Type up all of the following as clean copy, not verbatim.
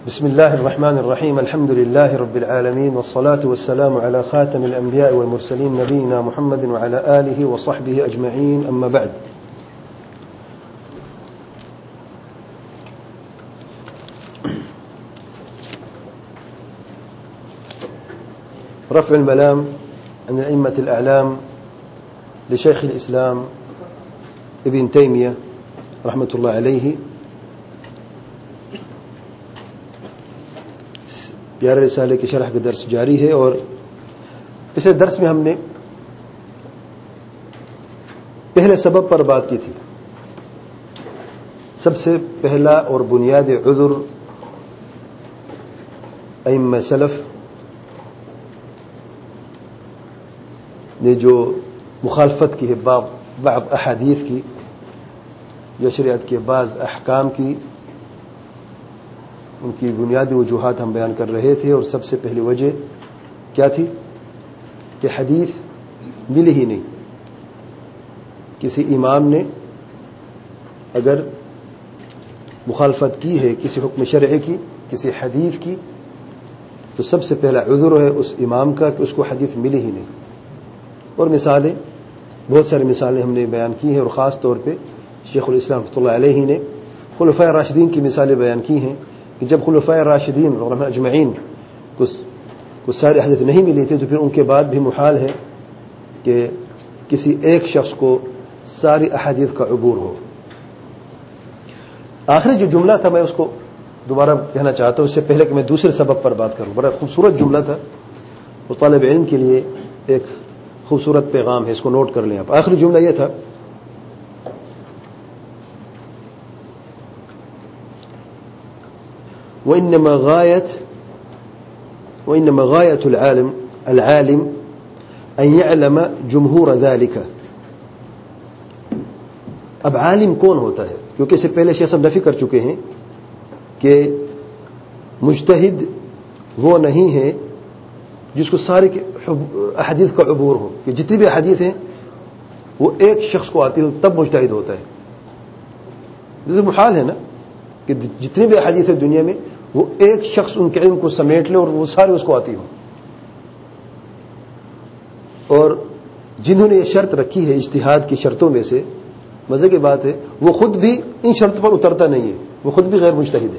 بسم الله الرحمن الرحيم. الحمد لله رب العالمين، والصلاة والسلام على خاتم الأنبياء والمرسلين نبينا محمد وعلى آله وصحبه أجمعين. أما بعد، رفع الملام عن الأئمة الأعلام لشيخ الإسلام ابن تيمية رحمة الله عليه. پیارے رسالے کی شرح کا درس جاری ہے، اور پچھلے درس میں ہم نے پہلے سبب پر بات کی تھی. سب سے پہلا اور بنیادی عذر ائمہ سلف نے جو مخالفت کی ہے بعض احادیث کی، جو شریعت کے بعض احکام کی، ان کی بنیادی وجوہات ہم بیان کر رہے تھے. اور سب سے پہلی وجہ کیا تھی کہ حدیث ملی ہی نہیں. کسی امام نے اگر مخالفت کی ہے کسی حکم شرعی کی، کسی حدیث کی، تو سب سے پہلا عذر ہے اس امام کا کہ اس کو حدیث ملی ہی نہیں. اور مثالیں، بہت ساری مثالیں ہم نے بیان کی ہیں، اور خاص طور پہ شیخ الاسلام رحمۃ اللہ علیہ نے خلفائے راشدین کی مثالیں بیان کی ہیں کہ جب خلفائے راشدین رحمۃ اجمعین کو سارے حدیث نہیں ملی تھی، تو پھر ان کے بعد بھی محال ہے کہ کسی ایک شخص کو ساری احادیث کا عبور ہو. آخری جو جملہ تھا میں اس کو دوبارہ کہنا چاہتا ہوں، اس سے پہلے کہ میں دوسرے سبب پر بات کروں. بڑا خوبصورت جملہ تھا، اور طالب علم کے لیے ایک خوبصورت پیغام ہے، اس کو نوٹ کر لیں آپ. آخری جملہ یہ تھا: وإنما غاية العالم أن يعلم جمهور ذلك. اب عالم کون ہوتا ہے؟ کیونکہ اس سے پہلے شیخ صاحب نفی کر چکے ہیں کہ مجتہد وہ نہیں ہے جس کو سارے احادیث کا عبور ہو، کہ جتنی بھی احادیث ہیں وہ ایک شخص کو آتی ہو تب مجتہد ہوتا ہے. یہ محال ہے نا کہ جتنی بھی احادیث ہے دنیا میں وہ ایک شخص ان کے علم کو سمیٹ لے اور وہ سارے اس کو آتی ہوں. اور جنہوں نے یہ شرط رکھی ہے اجتہاد کی شرطوں میں سے، مزے کی بات ہے وہ خود بھی ان شرط پر اترتا نہیں ہے، وہ خود بھی غیر مجتہد ہے.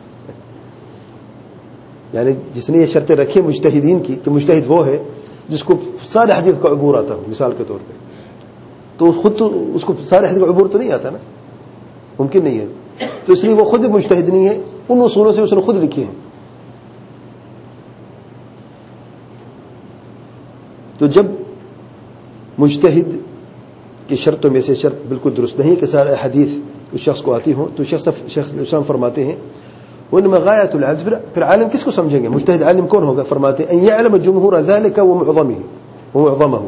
یعنی جس نے یہ شرطیں رکھی مجتہدین کی کہ مجتہد وہ ہے جس کو سارے حدیث کا عبور آتا ہو، مثال کے طور پہ، تو خود تو اس کو سارے حدیث کا عبور تو نہیں آتا نا، ممکن نہیں ہے. تو اس لیے وہ خود مجتہد نہیں ہے، ان اصولوں سے اس نے خود لکھی ہیں. تو جب مجتہد کی شرطوں میں سے شرط بالکل درست نہیں کہ سارے حدیث اس شخص کو آتی ہوں، تو شیخ الاسلام فرماتے ہیں وإنما غاية العالم. پھر عالم کس کو سمجھیں گے؟ مجتہد عالم کون ہوگا؟ فرماتے ہیں ان يعلم جمهور ذلك ومعظمه.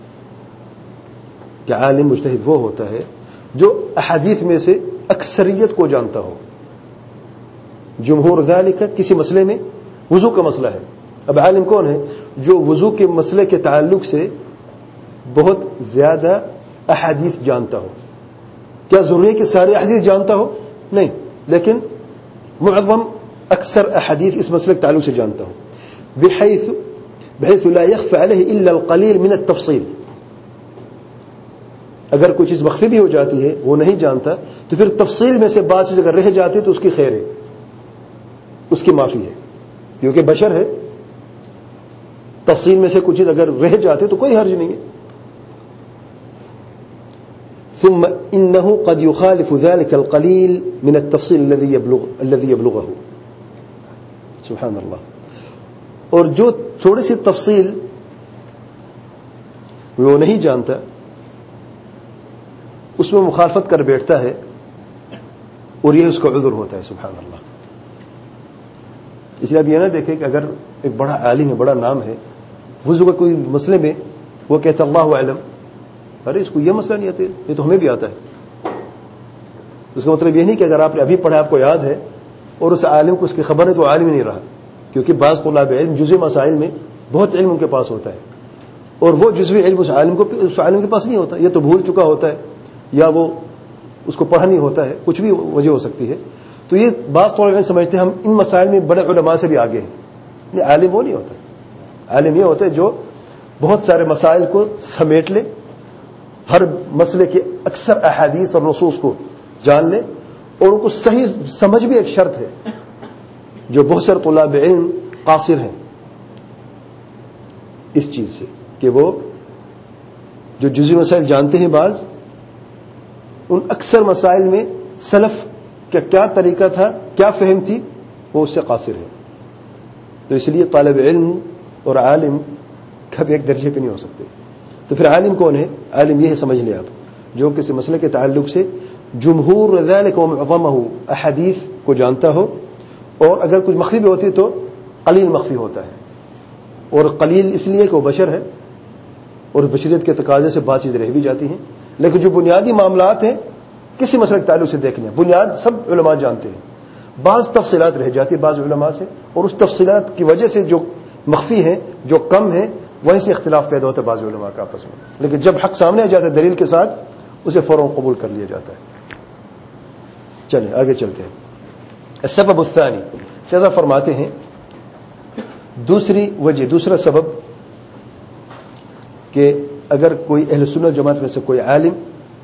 کہ عالم مجتہد وہ ہوتا ہے جو احادیث میں سے اکثریت کو جانتا ہو. جمہور ذالک کسی مسئلے میں، وضو کا مسئلہ ہے، اب عالم کون ہے؟ جو وضو کے مسئلے کے تعلق سے بہت زیادہ احادیث جانتا ہو. کیا ضروری ہے کہ سارے احادیث جانتا ہو؟ نہیں، لیکن معظم اکثر احادیث اس مسئلے کے تعلق سے جانتا ہو. بحيث لا يخفى عليه الا القليل من التفصيل. اگر کوئی چیز مخفی بھی ہو جاتی ہے وہ نہیں جانتا، تو پھر تفصیل میں سے بعض چیز اگر رہ جاتی ہے تو اس کی خیر ہے، اس کی معافی ہے، کیونکہ بشر ہے. تفصیل میں سے کچھ چیز اگر رہ جاتی ہے تو کوئی حرج نہیں ہے. ثم انه قد يخالف ذلك القليل من التفصيل الذي يبلغه. سبحان اللہ. اور جو تھوڑی سی تفصیل وہ نہیں جانتا، اس میں مخالفت کر بیٹھتا ہے، اور یہ اس کا عذر ہوتا ہے. سبحان اللہ. اس لیے اب یہ نہ دیکھیں کہ اگر ایک بڑا عالم ہے، بڑا نام ہے، وضو کا کوئی مسئلے میں وہ کہتا اللہ اعلم، ارے اس کو یہ مسئلہ نہیں آتا، یہ تو ہمیں بھی آتا ہے. اس کا مطلب یہ نہیں کہ اگر آپ نے ابھی پڑھا آپ کو یاد ہے اور اس عالم کو اس کی خبر ہے تو عالم ہی نہیں رہا. کیونکہ بعض طلاب علم جزوی مسائل میں بہت علم ان کے پاس ہوتا ہے، اور وہ جزوی علم اس عالم کے پاس نہیں ہوتا، یہ تو بھول چکا ہوتا ہے، یا وہ اس کو پڑھا نہیں ہوتا ہے، کچھ بھی وجہ ہو سکتی ہے. تو یہ بعض طلباء علم سمجھتے ہیں ہم ان مسائل میں بڑے علماء سے بھی آگے ہیں. نہیں، عالم وہ نہیں ہوتا. عالم یہ ہوتا ہے جو بہت سارے مسائل کو سمیٹ لے، ہر مسئلے کے اکثر احادیث اور نصوص کو جان لے، اور ان کو صحیح سمجھ بھی ایک شرط ہے جو بہت سارے طلاب علم قاصر ہیں اس چیز سے کہ وہ جو جزوی مسائل جانتے ہیں بعض، ان اکثر مسائل میں سلف کا کیا طریقہ تھا، کیا فہم تھی، وہ اس سے قاصر ہے. تو اس لیے طالب علم اور عالم کبھی ایک درجے پہ نہیں ہو سکتے. تو پھر عالم کون ہے؟ عالم یہ ہے، سمجھ لیں آپ، جو کسی مسئلے کے تعلق سے جمہور ذالک و معظمہ احادیث کو جانتا ہو، اور اگر کچھ مخفی بھی ہوتی تو قلیل مخفی ہوتا ہے. اور قلیل اس لیے کہ وہ بشر ہے اور بشریت کے تقاضے سے بات چیز رہ بھی جاتی ہیں. لیکن جو بنیادی معاملات ہیں کسی مسئلے کے تعلق سے دیکھ لیں، بنیاد سب علماء جانتے ہیں، بعض تفصیلات رہ جاتی ہیں بعض علماء سے، اور اس تفصیلات کی وجہ سے جو مخفی ہیں، جو کم ہیں، وہیں سے اختلاف پیدا ہوتا ہے بعض علماء کا آپس میں. لیکن جب حق سامنے آ جاتا ہے دلیل کے ساتھ، اسے فوراً قبول کر لیا جاتا ہے. چلیں آگے چلتے ہیں. السبب الثانی، شیخ فرماتے ہیں دوسری وجہ، دوسرا سبب کہ اگر کوئی اہل سنت جماعت میں سے کوئی عالم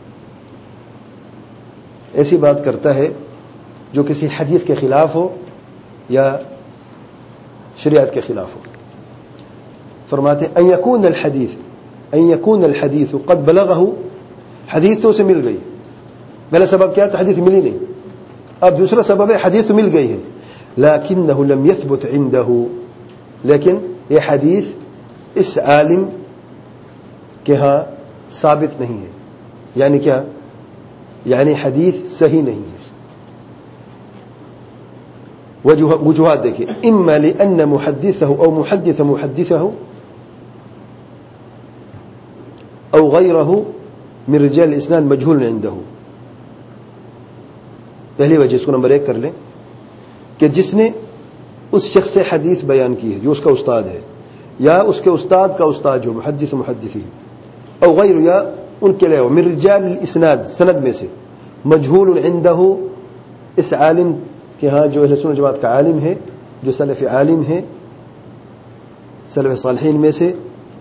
ایسی بات کرتا ہے جو کسی حدیث کے خلاف ہو یا شریعت کے خلاف ہو، فرماتے ہیں ان یکون الحدیث قد بلغه، حدیث تو اسے مل گئی. پہلا سبب کیا تھا؟ حدیث ملی نہیں. اب دوسرا سبب ہے حدیث مل گئی ہے، لکنه لم يثبت عنده، لیکن یہ حدیث اس عالم کے ہاں ثابت نہیں ہے. یعنی کیا؟ یعنی حدیث صحیح نہیں ہے. وجوہات دیکھیں، اما لان محدثه او محدث محدثه او غیره من رجال الاسناد مجهول عنده. پہلی وجہ اس کو نمبر 1 کر لیں کہ جس نے اس شخص سے حدیث بیان کی ہے جو اس کا استاد ہے، یا اس کے استاد کا استاد جو محدث محدثی، او غیر، یا ان کے علاوہ، من رجال الاسناد، سند میں سے، مجهول عنده، اس عالم کہ ہاں جو اہل سنت جماعت کا عالم ہے، جو سلف عالم ہے، سلف صالحین میں سے،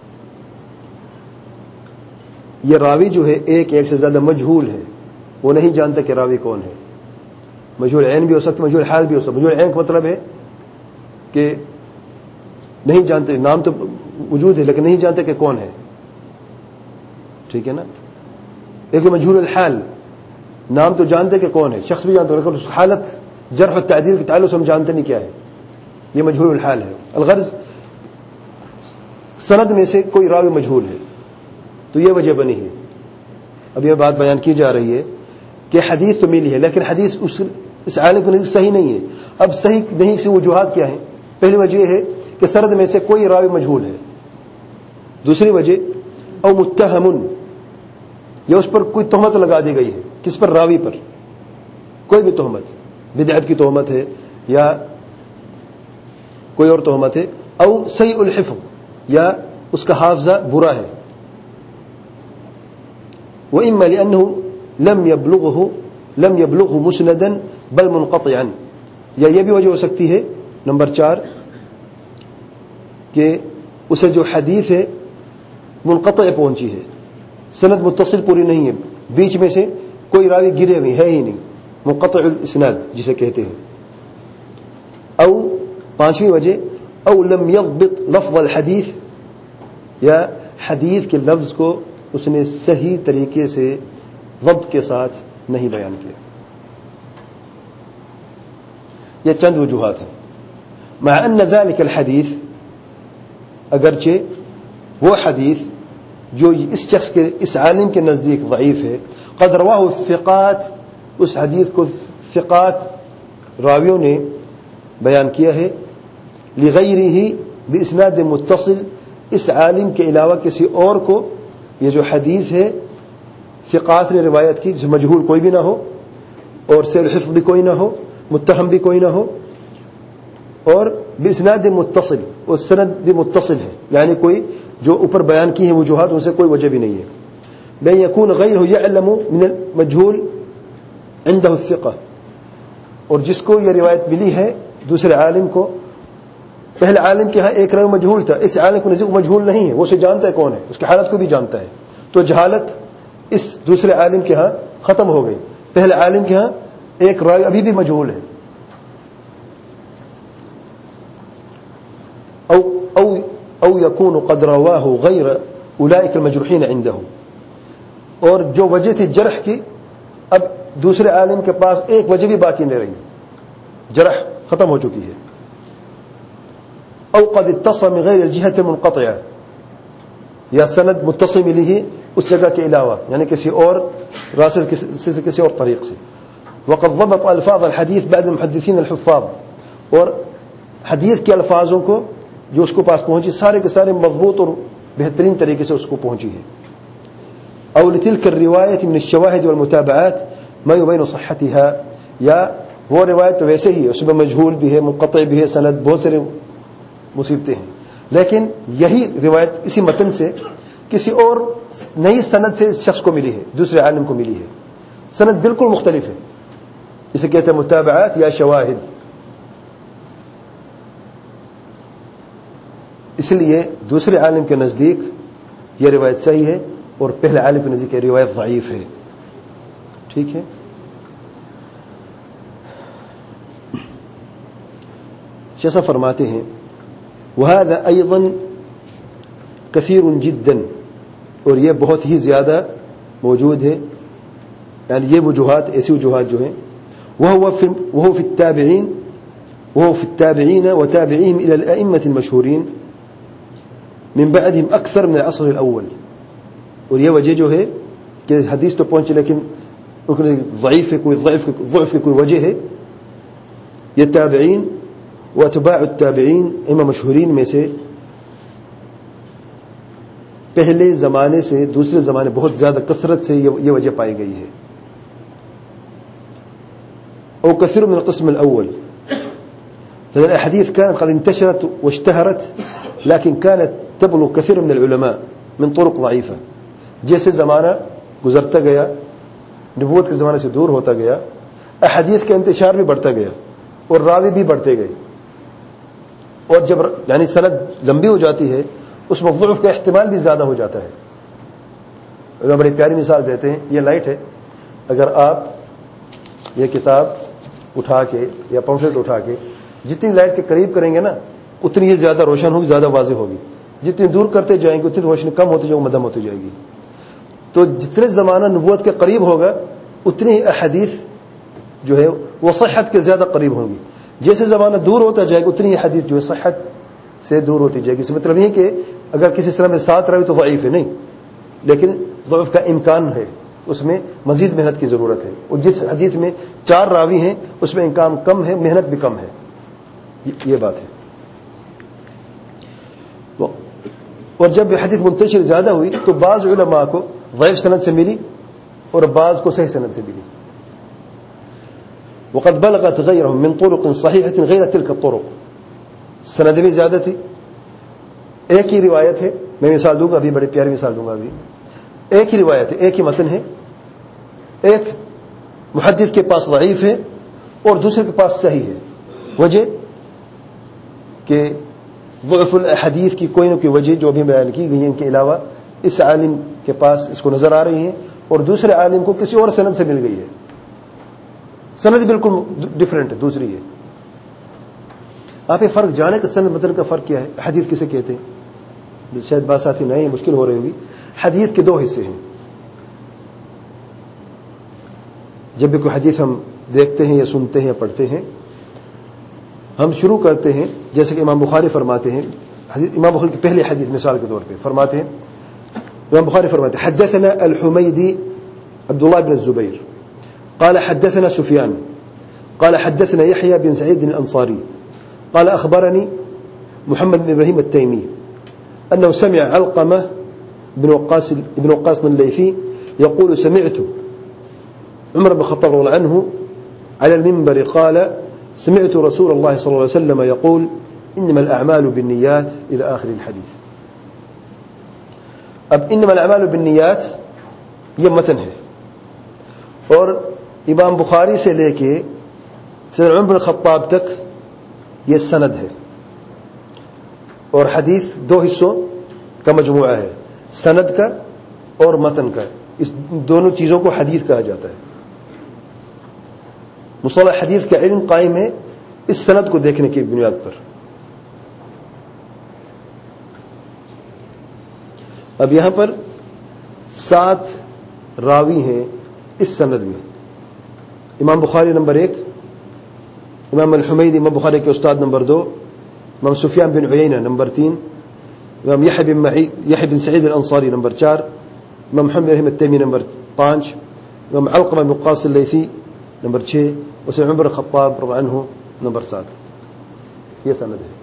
یہ راوی جو ہے ایک سے زیادہ مجہول ہے، وہ نہیں جانتا کہ راوی کون ہے. مجہول عین بھی ہو سکتا، مجہول حال بھی ہو سکتا. مجہول عین کا مطلب ہے کہ نہیں جانتے، نام تو موجود ہے لیکن نہیں جانتے کہ کون ہے. ٹھیک ہے نا؟ ایک مجہول الحال، نام تو جانتے کہ کون ہے، شخص بھی جانتے لیکن اس حالت جرح و تعدیل کے تعلق سے ہم جانتے نہیں کیا ہے. یہ مجہول الحال ہے. الغرض سند میں سے کوئی راوی مجہول ہے، تو یہ وجہ بنی ہے. اب یہ بات بیان کی جا رہی ہے کہ حدیث تو ملی ہے لیکن حدیث اس عالم کو صحیح نہیں ہے. اب صحیح نہیں کی وجوہات کیا ہیں؟ پہلی وجہ یہ ہے کہ سند میں سے کوئی راوی مجہول ہے. دوسری وجہ، او متہم، یا اس پر کوئی تہمت لگا دی گئی ہے. کس پر؟ راوی پر. کوئی بھی تہمت، بدعت کی تہمت ہے یا کوئی اور تہمت ہے. او سیء الحفظ، یا اس کا حافظہ برا ہے. وَإِمَّا لِأَنَّهُ لَمْ يَبْلُغْهُ مُسْنَدًا بَلْ مُنْقَطِعًا، یا یہ بھی وجہ ہو سکتی ہے نمبر 4 کہ اسے جو حدیث ہے منقطع پہنچی ہے، سند متصل پوری نہیں ہے، بیچ میں سے کوئی راوی گرے ہوئے ہے ہی نہیں، منقطع الاسناد جسے کہتے ہیں. او 5ویں وجہ، او لم يضبط لفظ الحدیث، یا حدیث کے لفظ کو اس نے صحیح طریقے سے ضبط کے ساتھ نہیں بیان کیا. یہ چند وجوہات ہیں. مع ان ذلك الحدیث، اگرچہ وہ حدیث جو اس شخص کے، اس عالم کے نزدیک ضعیف ہے، قد رواہ الثقات، اس حدیث کو ثقات راویوں نے بیان کیا ہے، لغیرہ باسناد متصل، اس عالم کے علاوہ کسی اور کو یہ جو حدیث ہے ثقات نے روایت کی، جس مجہول کوئی بھی نہ ہو اور سیء الحفظ بھی کوئی نہ ہو، متہم بھی کوئی نہ ہو، اور باسناد متصل، اور سند بھی متصل ہے، یعنی کوئی جو اوپر بیان کی ہیں وجوہات ان سے کوئی وجہ بھی نہیں ہے. بأن يكون غيره يعلم من المجهول عنده الثقة، اور جس کو یہ روایت ملی ہے دوسرے عالم کو، پہلے عالم کے ہاں ایک راوی مجہول تھا، اس عالم کو نزدیک مجہول نہیں ہے، وہ اسے جانتا ہے کون ہے، اس کی حالت کو بھی جانتا ہے، تو جہالت اس دوسرے عالم کے ہاں ختم ہو گئی، پہلے عالم کے ہاں ایک راوی ابھی بھی مجہول ہے۔ او یکون قد رواہ غیر اولئک المجروحین عنده، اور جو وجہ تھی جرح کی اب دوسرے عالم کے پاس ایک وجہ بھی باقی نہیں رہی، جرح ختم ہو چکی ہے۔ او قد اتصل من غیر الجهة المنقطعة، یا سند متصل ملی ہے اس جگہ کے علاوہ، یعنی کسی اور راستے سے، کسی اور طریق سے۔ وقد ضبط الفاظ الحديث بعد المحدثين الحفاظ، اور حدیث کے الفاظوں کو جو اس کو پاس پہنچی سارے کے سارے مضبوط اور بہترین طریقے سے اس کو پہنچی ہے۔ او لتلك الرواية من الشواهد والمتابعات ما يبين صحتها، یا وہ روایت ویسے ہی اس میں مجہول بھی ہے، منقطع بھی ہے، سند بہت سارے مصیبتیں ہیں، لیکن یہی روایت اسی متن سے کسی اور نئی سند سے اس شخص کو ملی ہے، دوسرے عالم کو ملی ہے، سند بالکل مختلف ہے، اسے کہتے ہیں متابعات یا شواہد۔ اس لیے دوسرے عالم کے نزدیک یہ روایت صحیح ہے اور پہلے عالم کے نزدیک یہ روایت ضعیف ہے، ٹھیک ہے۔ شیخ صاحب فرماتے ہیں وهذا ايضا كثير جدا، اور یہ بہت ہی زیادہ موجود ہے، یعنی یہ وجوہات، ایسی وجوہات جو ہیں، وهو في التابعين وتابعيهم الى الائمه المشهورين من بعدهم اکثر من العصر الاول، اور یہ وجہ جو ہے کہ حدیث تو پہنچی لیکن ضعیف ہے، کوئی ضعف کی کوئی وجہ ہے، یہ تابعین و اتباع التابعین امام مشہورین میں سے پہلے زمانے سے دوسرے زمانے بہت زیادہ کثرت سے یہ وجہ پائی گئی ہے۔ او كثير من القسم الاول، فالاحاديث كانت قد انتشرت واشتهرت لكن كانت تبلغ كثير من العلماء من طرق ضعيفة، جیسے زمانہ گزرتا گیا، نبوت کے زمانے سے دور ہوتا گیا، احادیث کا انتشار بھی بڑھتا گیا اور راوی بھی بڑھتے گئے، اور جب یعنی سند لمبی ہو جاتی ہے اس میں ضعف کا احتمال بھی زیادہ ہو جاتا ہے۔ اور بڑی پیاری مثال دیتے ہیں، یہ لائٹ ہے، اگر آپ یہ کتاب اٹھا کے یا پمفلٹ اٹھا کے جتنی لائٹ کے قریب کریں گے نا اتنی یہ زیادہ روشن ہوگی، زیادہ واضح ہوگی، جتنی دور کرتے جائیں گے اتنی روشنی کم ہوتی جائے گی، مدھم ہوتی جائے گی۔ تو جتنے زمانہ نبوت کے قریب ہوگا اتنی ہی احادیث جو ہے وہ صحت کے زیادہ قریب ہوں گی، جیسے زمانہ دور ہوتا جائے گا اتنی ہی حدیث جو ہے صحت سے دور ہوتی جائے گی۔ اس مطلب یہ کہ اگر کسی طرح میں 7 راوی تو ضعیف ہے نہیں، لیکن ضعف کا امکان ہے، اس میں مزید محنت کی ضرورت ہے، اور جس حدیث میں 4 راوی ہیں اس میں امکان کم ہے، محنت بھی کم ہے، یہ بات ہے۔ اور جب حدیث منتشر زیادہ ہوئی تو بعض علماء کو ضعیف سند سے ملی اور بعض کو صحیح سند سے ملی۔ وقد بلغت غيرهم من طرق صحيحة غير تلك الطرق، سند بھی زیادہ تھی، ایک ہی روایت ہے، میں مثال دوں گا ابھی، بڑی پیاری مثال دوں گا ابھی، ایک ہی روایت ہے، ایک ہی متن ہے، ایک محدث کے پاس ضعیف ہے اور دوسرے کے پاس صحیح ہے، وجہ کہ ضعف الحدیث کی کوئی نہ کوئی وجہ جو ابھی بیان کی گئی ہیں، ان کے علاوہ اس عالم کے پاس اس کو نظر آ رہی ہیں اور دوسرے عالم کو کسی اور سند سے مل گئی ہے، سند بالکل ڈیفرنٹ ہے، دوسری ہے۔ آپ یہ فرق جانے کہ سند متن کا فرق کیا ہے، حدیث کسے کہتے ہیں؟ شاید بات ساتھی نہیں مشکل ہو رہی ہوگی۔ حدیث کے 2 حصے ہیں، جب بھی کوئی حدیث ہم دیکھتے ہیں یا سنتے ہیں یا پڑھتے ہیں، ہم شروع کرتے ہیں جیسے کہ امام بخاری فرماتے ہیں، امام بخاری کی پہلی حدیث مثال کے طور پہ فرماتے ہیں، امام بخاری فرماتے ہیں حدثنا الحمیدی عبد الله بن الزبير قال حدثنا سفيان قال حدثنا يحيى بن سعيد الأنصاري قال أخبرني محمد بن إبراهيم التيمي أنه سمع علقمة بن وقاص الليثي يقول سمعت عمر بن الخطاب رضي الله عنه على المنبر قال سمعت رسول الله صلى الله عليه وسلم يقول إنما الأعمال بالنيات إلى آخر الحديث۔ اب انما الاعمال بالنیات یہ متن ہے، اور امام بخاری سے لے کے سیدنا عمر بن خطاب تک یہ سند ہے، اور حدیث دو حصوں کا مجموعہ ہے، سند کا اور متن کا. اس دونوں چیزوں کو حدیث کہا جاتا ہے. مصطلح حدیث کا علم قائم ہے اس سند کو دیکھنے کی بنیاد پر. اب یہاں پر 7 راوی ہیں اس سند میں. امام بخاری نمبر 1، امام الحمیدی امام بخاری کے استاد نمبر 2، امام سفیان بن عیینہ نمبر 3، امام یحیی بن سعید الانصاری نمبر 4، امام محمد بن التیمی نمبر 5، امام علقمہ بن وقاص اللیثی نمبر 6، اور سیدنا عمر خطاب رضی اللہ عنہ نمبر 7. یہ سند ہے.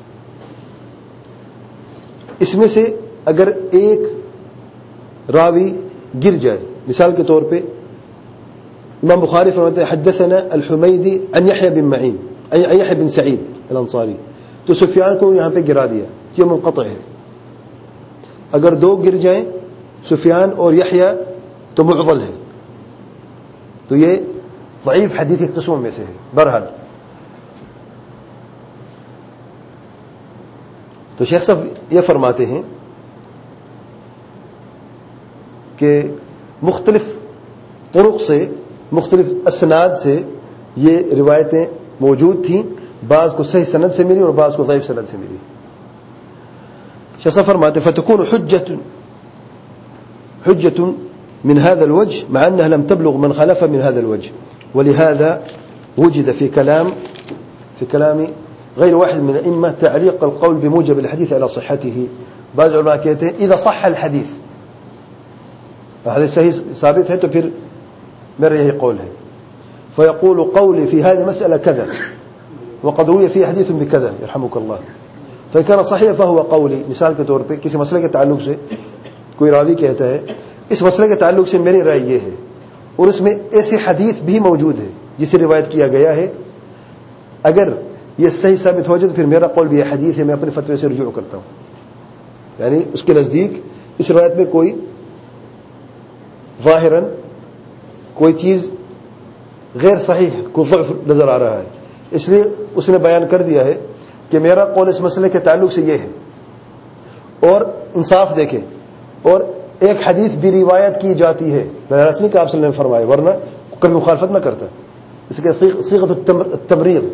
اس میں سے اگر ایک راوی گر جائے، مثال کے طور پہ امام بخاری فرماتے ہیں حدثنا الحمیدی عن یحیی بن معین عن یحیی بن سعید الانصاری، تو سفیان کو یہاں پہ گرا دیا، یہ منقطع ہے. اگر 2 گر جائیں سفیان اور یحییٰ تو معضل ہے، تو یہ ضعیف حدیث کی قسموں میں سے ہے. بہرحال تو شیخ صاحب یہ فرماتے ہیں کہ مختلف طرق سے، مختلف اسناد سے یہ روایتیں موجود تھیں، بعض کو صحیح سند سے ملی اور بعض کو ضعیف سند سے ملی. شیخ صاحب فرماتے فتكون حجة من هذا الوجه مع أنها لم تبلغ من خالف من هذا الوجه، ولهذا وجد في كلام غير واحد من الأئمة تعليق القول بموجب الحديث على صحته. بعض علماء کہتے ہیں إذا صح الحديث، حدیث صحیح ثابت ہے تو پھر میرا یہی قول ہے. فيقول قولي في هذه المسألة كذا وقد روي فيه حديث بكذا يرحمك الله، فإن كان صحيح فهو قولي. مثال کے طور پہ کسی مسئلے کے تعلق سے کوئی راوی کہتا ہے اس مسئلے کے تعلق سے میری رائے یہ ہے، اور اس میں ایسی حدیث بھی موجود ہے جسے روایت کیا گیا ہے، اگر یہ صحیح ثابت ہو جائے تو پھر میرا قول بھی یہ حدیث ہے، میں اپنے فتوے سے رجوع کرتا ہوں. یعنی اس کے نزدیک اس روایت میں کوئی ظاہراً کوئی چیز غیر صحیح کو ضعف نظر آ رہا ہے، اس لیے اس نے بیان کر دیا ہے کہ میرا قول اس مسئلے کے تعلق سے یہ ہے. اور انصاف دیکھیں، اور ایک حدیث بھی روایت کی جاتی ہے، بہرحال نہیں کہ آپ صلی اللہ علیہ وسلم نے فرمایا، ورنہ کبھی مخالفت نہ کرتا. اس کے صیغۃ التمریض،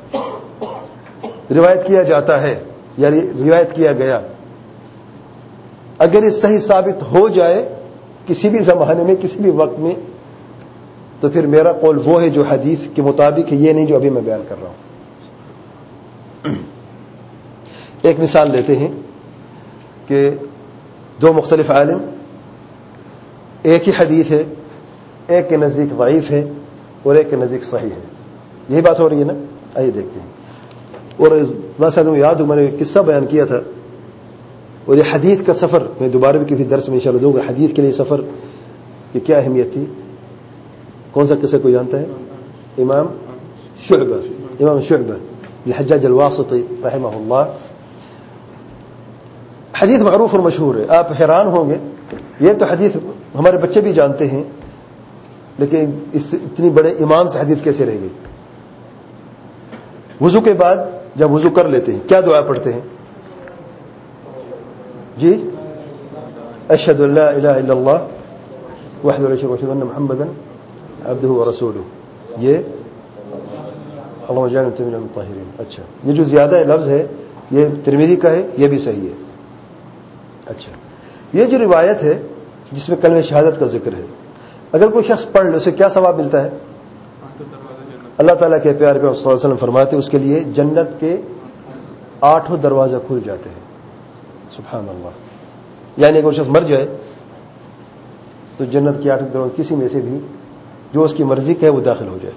روایت کیا جاتا ہے یعنی روایت کیا گیا. اگر یہ صحیح ثابت ہو جائے کسی بھی زمانے میں کسی بھی وقت میں تو پھر میرا قول وہ ہے جو حدیث کے مطابق ہے، یہ نہیں جو ابھی میں بیان کر رہا ہوں. ایک مثال لیتے ہیں کہ 2 مختلف عالم، ایک ہی حدیث ہے، ایک کے نزدیک ضعیف ہے اور ایک کے نزدیک صحیح ہے. یہی بات ہو رہی ہے نا؟ آئیے دیکھتے ہیں. اور میں ساتھ یاد ہوں میں نے قصہ بیان کیا تھا، اور یہ حدیث کا سفر میں دوبارہ بھی کسی درس میں انشاءاللہ دوں گا. حدیث کے لیے سفر کی کیا اہمیت تھی. کون سا قصہ کوئی جانتا ہے؟ امام شعبہ الحجاج الواسطی رحمہ اللہ. حدیث معروف اور مشہور ہے، آپ حیران ہوں گے یہ تو حدیث ہمارے بچے بھی جانتے ہیں، لیکن اس اتنی بڑے امام سے حدیث کیسے رہ گئی. وضو کے بعد جب وضو کر لیتے ہیں کیا دعا پڑھتے ہیں؟ جی اشہد ان لا الہ الا اللہ وحدہ لا شریک لہ واشہد ان محمدا عبدہ ورسولہ. یہ اللہم اجعلنا من المطہرین. اچھا، یہ جو زیادہ لفظ ہے یہ ترمذی کا ہے، یہ بھی صحیح ہے. اچھا، یہ جو روایت ہے جس میں کلمہ شہادت کا ذکر ہے، اگر کوئی شخص پڑھ لے اسے کیا ثواب ملتا ہے؟ اللہ تعالیٰ کے پیارے پیغمبر صلی اللہ علیہ وسلم فرماتے ہیں اس کے لیے جنت کے 8 دروازے کھل جاتے ہیں. سبحان اللہ. یعنی اگر شخص مر جائے تو جنت کے 8 دروازے کسی میں سے بھی جو اس کی مرضی کا ہے وہ داخل ہو جائے.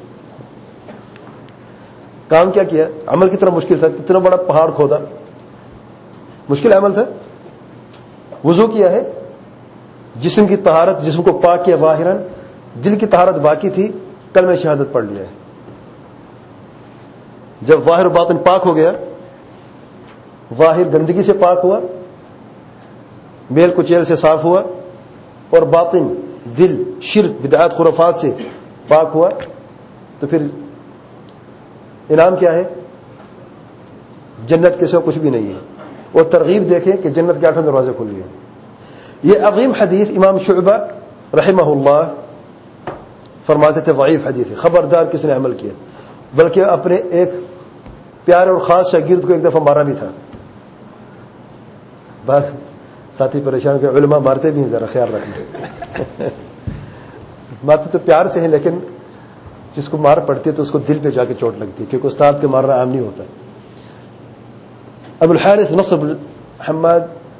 کام کیا کیا؟ عمل کتنا مشکل تھا، کتنا بڑا پہاڑ کھودا، مشکل عمل تھا. وضو کیا ہے، جسم کی طہارت، جسم کو پاک کیا ظاہراً، دل کی طہارت باقی تھی، کلمہ شہادت پڑھ لیا ہے. جب ظاہر و باطن پاک ہو گیا، ظاہر گندگی سے پاک ہوا، میل کچیل سے صاف ہوا، اور باطن دل شرک بدعات خرافات سے پاک ہوا، تو پھر انعام کیا ہے؟ جنت کے سوا کچھ بھی نہیں ہے. اور ترغیب دیکھیں کہ جنت کے 8 دروازے کھل گئے. یہ عظیم حدیث امام شعبہ رحمہ اللہ فرماتے تھے ضعیف حدیث ہے، خبردار کس نے عمل کیا. بلکہ اپنے ایک پیارے اور خاص شاگرد کو ایک دفعہ مارا بھی تھا. بس ساتھی پریشان کہ علماء مارتے بھی ہیں، ذرا خیال رکھیں. مارتے تو پیار سے ہیں، لیکن جس کو مار پڑتی ہے تو اس کو دل پہ جا کے چوٹ لگتی ہے، کیونکہ استاد کے مارنا عام نہیں ہوتا. ابو الحارث نصر بن حماد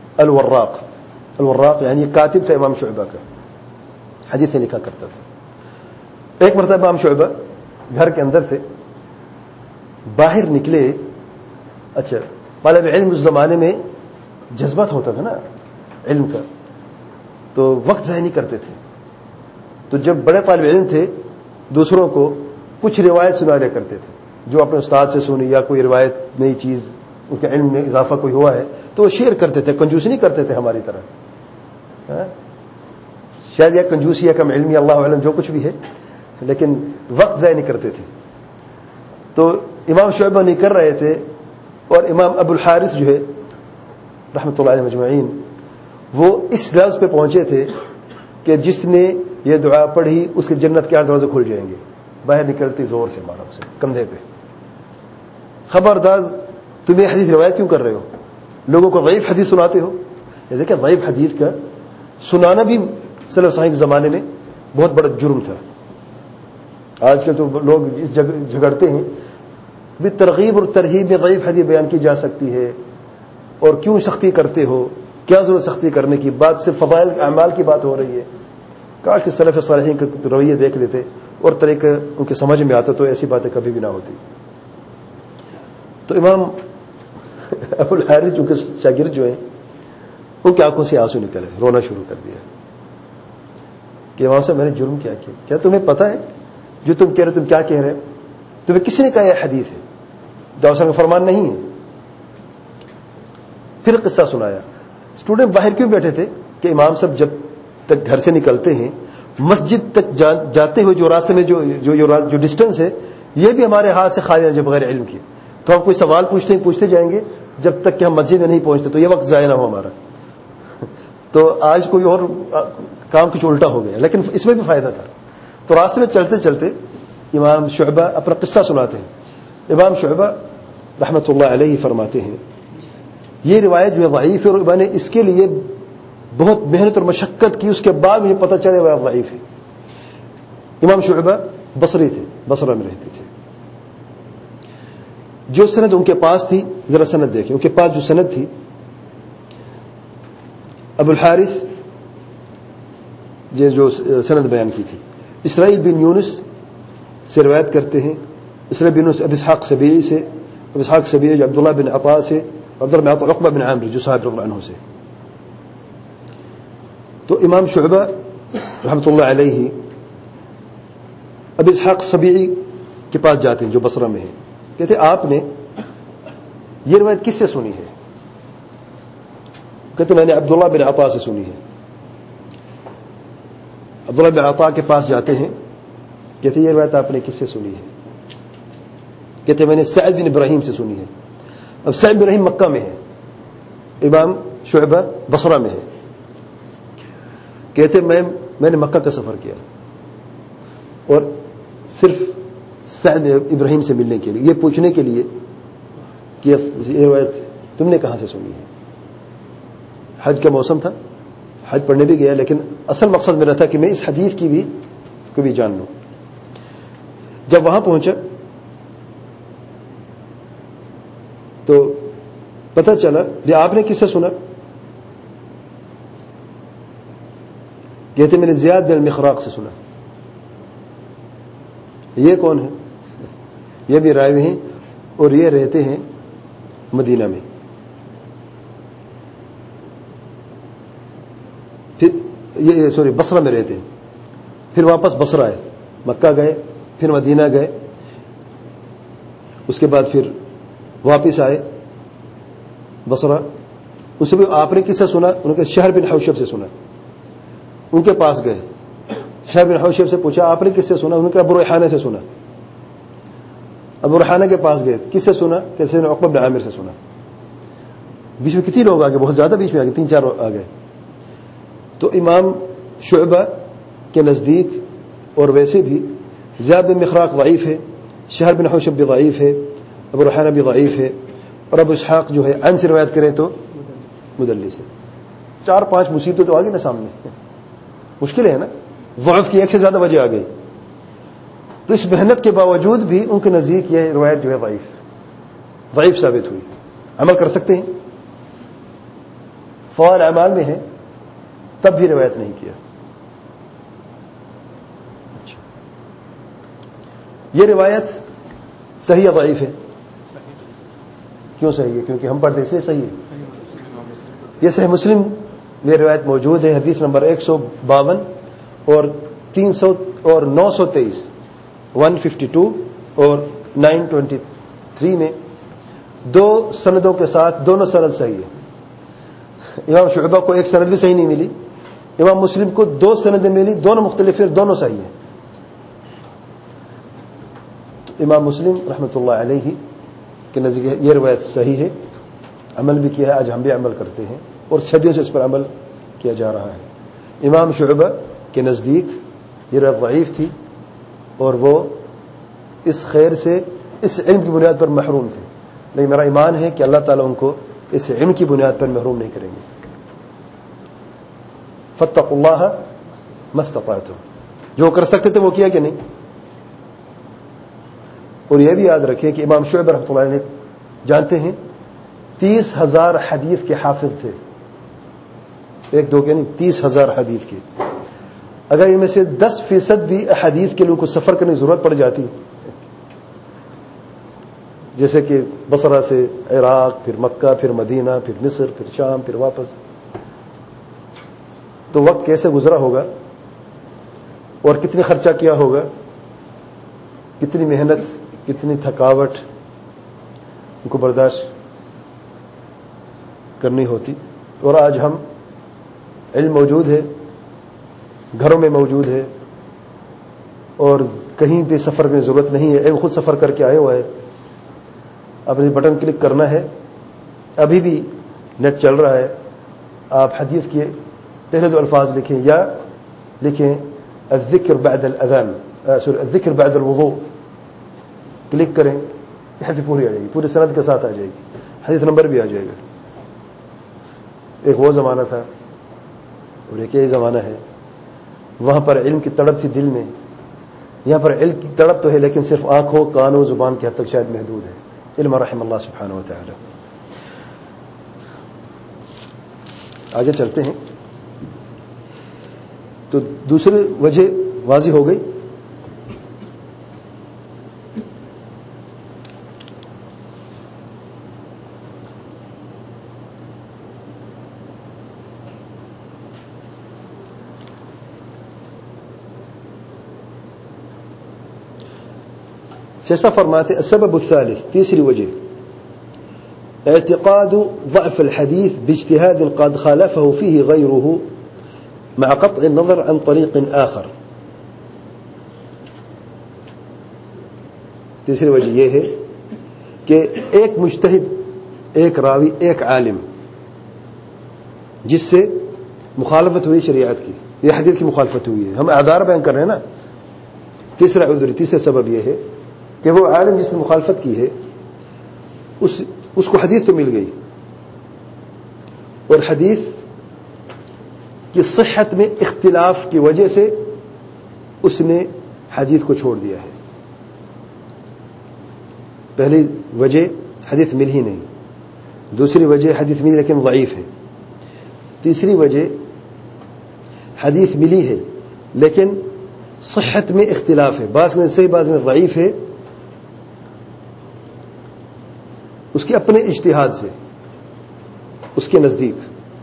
الوراق یعنی کاتب تھا امام شعبہ کا، حدیثیں لکھا کرتا تھا. ایک مرتبہ امام شعبہ گھر کے اندر تھے، باہر نکلے. اچھا، طالب علم اس زمانے میں جذبات ہوتا تھا نا علم کا، تو وقت ضائع نہیں کرتے تھے. تو جب بڑے طالب علم تھے دوسروں کو کچھ روایت سنا لیا کرتے تھے، جو اپنے استاد سے سنی یا کوئی روایت نئی چیز ان کے علم میں اضافہ کوئی ہوا ہے تو وہ شیئر کرتے تھے. کنجوسی نہیں کرتے تھے ہماری طرح. شاید یا کنجوسی یا کم علمی، اللہ علم جو کچھ بھی ہے، لیکن وقت ضائع نہیں کرتے تھے. تو امام شعبہ نہیں کر رہے تھے، اور امام ابو الحارث جو ہے رحمۃ اللہ علیہ مجمعین وہ اس لفظ پہ پہنچے تھے کہ جس نے یہ دعا پڑھی اس کے جنت کے 8 دروازے کھل جائیں گے. باہر نکلتی زور سے مارا اسے کندھے پہ. خبردار تم یہ حدیث روایت کیوں کر رہے ہو؟ لوگوں کو ضعیف حدیث سناتے ہو. یہ دیکھیں ضعیف حدیث کا سنانا بھی سلف صالحین کے زمانے میں بہت بڑا جرم تھا. آج کل تو لوگ اس جھگڑتے ہیں بھی ترغیب اور ترہیب میں ضعیف حدیث بیان کی جا سکتی ہے، اور کیوں سختی کرتے ہو، کیا ضرورت سختی کرنے کی. بات صرف فضائل اعمال کی بات ہو رہی ہے. کاش کہ سلف صالحین کے رویے دیکھ لیتے اور طریقہ ان کے سمجھ میں آتا تو ایسی باتیں کبھی بھی نہ ہوتی. تو امام ابو الحارث جو کہ شاگرد جو ہیں ان کی آنکھوں سے آنسو نکلے، رونا شروع کر دیا کہ امام صاحب میں نے جرم کیا کیا؟ کیا تمہیں پتہ ہے جو تم کہہ رہے تم کیا کہہ رہے؟ تمہیں کس نے کہا یہ حدیث ہے؟ دعوت کا فرمان نہیں ہے. پھر قصہ سنایا. اسٹوڈنٹ باہر کیوں بیٹھے تھے کہ امام صاحب جب تک گھر سے نکلتے ہیں مسجد تک جاتے ہوئے جو راستے میں جو ڈسٹینس ہے یہ بھی ہمارے ہاتھ سے خالی نہ جائے بغیر علم کے. تو ہم کوئی سوال پوچھتے جائیں گے جب تک کہ ہم مسجد میں نہیں پہنچتے، تو یہ وقت ضائع نہ ہو ہمارا. تو آج کوئی اور کام کچھ الٹا ہو گیا، لیکن اس میں بھی فائدہ تھا. تو راستے میں چلتے چلتے امام شعبہ اپنا قصہ سناتے ہیں. امام شعبہ رحمۃ اللہ علیہ فرماتے ہیں یہ روایت جو ہے ضعیف ہے، اور میں نے اس کے لیے بہت محنت اور مشقت کی، اس کے بعد مجھے پتہ چلے وہ ضعیف ہے. امام شعبہ بصری تھے، بصرہ میں رہتے تھے. جو سند ان کے پاس تھی ذرا سند دیکھیں. ان کے پاس جو سند تھی ابو الحارث یہ جو سند بیان کی تھی، اسرائیل بن یونس سے روایت کرتے ہیں. اسرائیل بن یونس ابو اسحاق سبیعی سے، ابو اسحاق سبیعی جو عبداللہ بن عطاء سے، عبداللہ بن عطاء عقبہ بن عامر جو صاحب رضی اللہ عنہ سے. تو امام شعبہ رحمۃ اللہ علیہ ابو اسحاق سبیعی کے پاس جاتے ہیں جو بصرہ میں ہیں. کہتے آپ نے یہ روایت کس سے سنی ہے؟ کہتے میں نے عبداللہ بن عطاء سے سنی ہے. عبداللہ بن عطاء کے پاس جاتے ہیں. کہتے یہ روایت آپ نے کس سے سنی ہے؟ کہتے میں نے سعد بن ابراہیم سے سنی ہے. اب سعد بن ابراہیم مکہ میں ہے، امام شعبہ بصرہ میں ہے. کہتے میں نے مکہ کا سفر کیا اور صرف سعد بن ابراہیم سے ملنے کے لیے، یہ پوچھنے کے لیے کہ یہ روایت تم نے کہاں سے سنی ہے. حج کا موسم تھا، حج پڑھنے بھی گیا، لیکن اصل مقصد میرا تھا کہ میں اس حدیث کی بھی کبھی جان لوں. جب وہاں پہنچا تو پتہ چلا یہ آپ نے کس سے سنا؟ کہتے میں نے زیاد بن المخراق سے سنا. یہ کون ہے؟ یہ بھی راوی ہیں اور یہ رہتے ہیں مدینہ میں. پھر بصرہ میں رہتے ہیں. پھر واپس بصرہ آئے، مکہ گئے، پھر مدینہ گئے، اس کے بعد پھر واپس آئے بصرہ. اس سے بھی آپ نے کس سے سنا؟ انہوں نے شہر بن حوشب سے سنا. ان کے پاس گئے، شہر بن حوشب سے پوچھا آپ نے کس سے سنا؟ انہوں نے کہا ابو ریحانہ سے سنا. ابو ریحانہ کے پاس گئے, کس سے سنا؟ کہ سیدنا عقبہ بن عامر سے سنا. بیچ میں کتنے لوگ آ گئے, بہت زیادہ بیچ میں آ گئے, 3-4 آ گئے. تو امام شعبہ کے نزدیک اور ویسے بھی زیاد بن مخراق ضعیف ہے, شہر بن حوشب بھی ضعیف ہے, ابو ریحانہ بھی ضعیف ہے, اور ابو اسحاق جو ہے عن سے روایت کریں تو مدلس ہے. 4-5 مصیبتیں تو آ گئی نا سامنے, مشکل ہے نا, ضعف کی ایک سے زیادہ وجہ آ گئی. تو اس محنت کے باوجود بھی ان کے نزدیک یہ روایت جو ہے ضعیف ثابت ہوئی. عمل کر سکتے ہیں, فوائد اعمال میں ہے, تب بھی روایت نہیں کیا. اچھا, یہ روایت صحیح یا ضعیف ہے؟ کیوں صحیح ہے؟ کیونکہ ہم پڑھتے اس لیے صحیح ہے. یہ صحیح مسلم میں روایت موجود ہے, حدیث نمبر 152 اور 300 اور 923, 152 اور 923 میں 2 سندوں کے ساتھ, دونوں سند صحیح ہے. امام شعبہ کو ایک سند بھی صحیح نہیں ملی, امام مسلم کو 2 سندیں ملی, دونوں مختلف ہیں, دونوں صحیح ہیں. تو امام مسلم رحمۃ اللہ علیہ کے نزدیک یہ روایت صحیح ہے, عمل بھی کیا ہے, آج ہم بھی عمل کرتے ہیں اور صدیوں سے اس پر عمل کیا جا رہا ہے. امام شعبہ کے نزدیک یہ روایت ضعیف تھی اور وہ اس خیر سے اس علم کی بنیاد پر محروم تھے, لیکن میرا ایمان ہے کہ اللہ تعالیٰ ان کو اس علم کی بنیاد پر محروم نہیں کریں گے. فاتقوا اللہ ما استطعتم, جو کر سکتے تھے وہ کیا کہ نہیں. اور یہ بھی یاد رکھیں کہ امام شعبہ رحمۃ اللہ علیہ جانتے ہیں 30,000 حدیث کے حافظ تھے, 1-2 کے نہیں, 30,000 حدیث کے. اگر ان میں سے 10% بھی حدیث کے لوگوں کو سفر کرنے کی ضرورت پڑ جاتی, جیسے کہ بصرہ سے عراق, پھر مکہ, پھر مدینہ, پھر مصر, پھر شام, پھر واپس, تو وقت کیسے گزرا ہوگا اور کتنی خرچہ کیا ہوگا, کتنی محنت, کتنی تھکاوٹ ان کو برداشت کرنی ہوتی. اور آج ہم علم موجود ہے, گھروں میں موجود ہے, اور کہیں بھی سفر کی ضرورت نہیں ہے, علم خود سفر کر کے آئے ہوا ہے. اپنی بٹن کلک کرنا ہے, ابھی بھی نیٹ چل رہا ہے, آپ حدیث کے پہلے 2 الفاظ لکھیں, یا لکھیں الذکر بعد الاذان, الذکر بعد الوضوء, کلک کریں, حدیث پوری آ جائے گی, پورے سند کے ساتھ آ جائے گی, حدیث نمبر بھی آ جائے گا. ایک وہ زمانہ تھا اور ایک یہی زمانہ ہے. وہاں پر علم کی تڑپ تھی دل میں, یہاں پر علم کی تڑپ تو ہے لیکن صرف آنکھوں, کانوں, زبان کے حد تک شاید محدود ہے. علم رحم اللہ سبحانہ وتعالی. آگے چلتے ہیں. تو دوسری وجہ واضح ہو گئی. جیسا فرماتے السبب الثالث, تیسری وجہ, اعتقاد ضعف الحديث باجتهاد قد خالفه فيه غيره مع قطع النظر عن طريق آخر. تیسری وجہ یہ ہے کہ ایک مجتہد, ایک راوی, ایک عالم جس سے مخالفت ہوئی شریعت کی, یہ حدیث کی مخالفت ہوئی ہے, ہم اعذار بیان کر رہے ہیں نا. تیسرا عذر, تیسرا سبب یہ ہے کہ وہ عالم جس نے مخالفت کی ہے اس کو حدیث تو مل گئی, اور حدیث کی صحت میں اختلاف کی وجہ سے اس نے حدیث کو چھوڑ دیا ہے. پہلی وجہ حدیث مل ہی نہیں, دوسری وجہ حدیث ملی لیکن ضعیف ہے, تیسری وجہ حدیث ملی ہے لیکن صحت میں اختلاف ہے, بعض میں صحیح بعض میں ضعیف ہے, اس کے اپنے اجتہاد سے, اس کے نزدیک,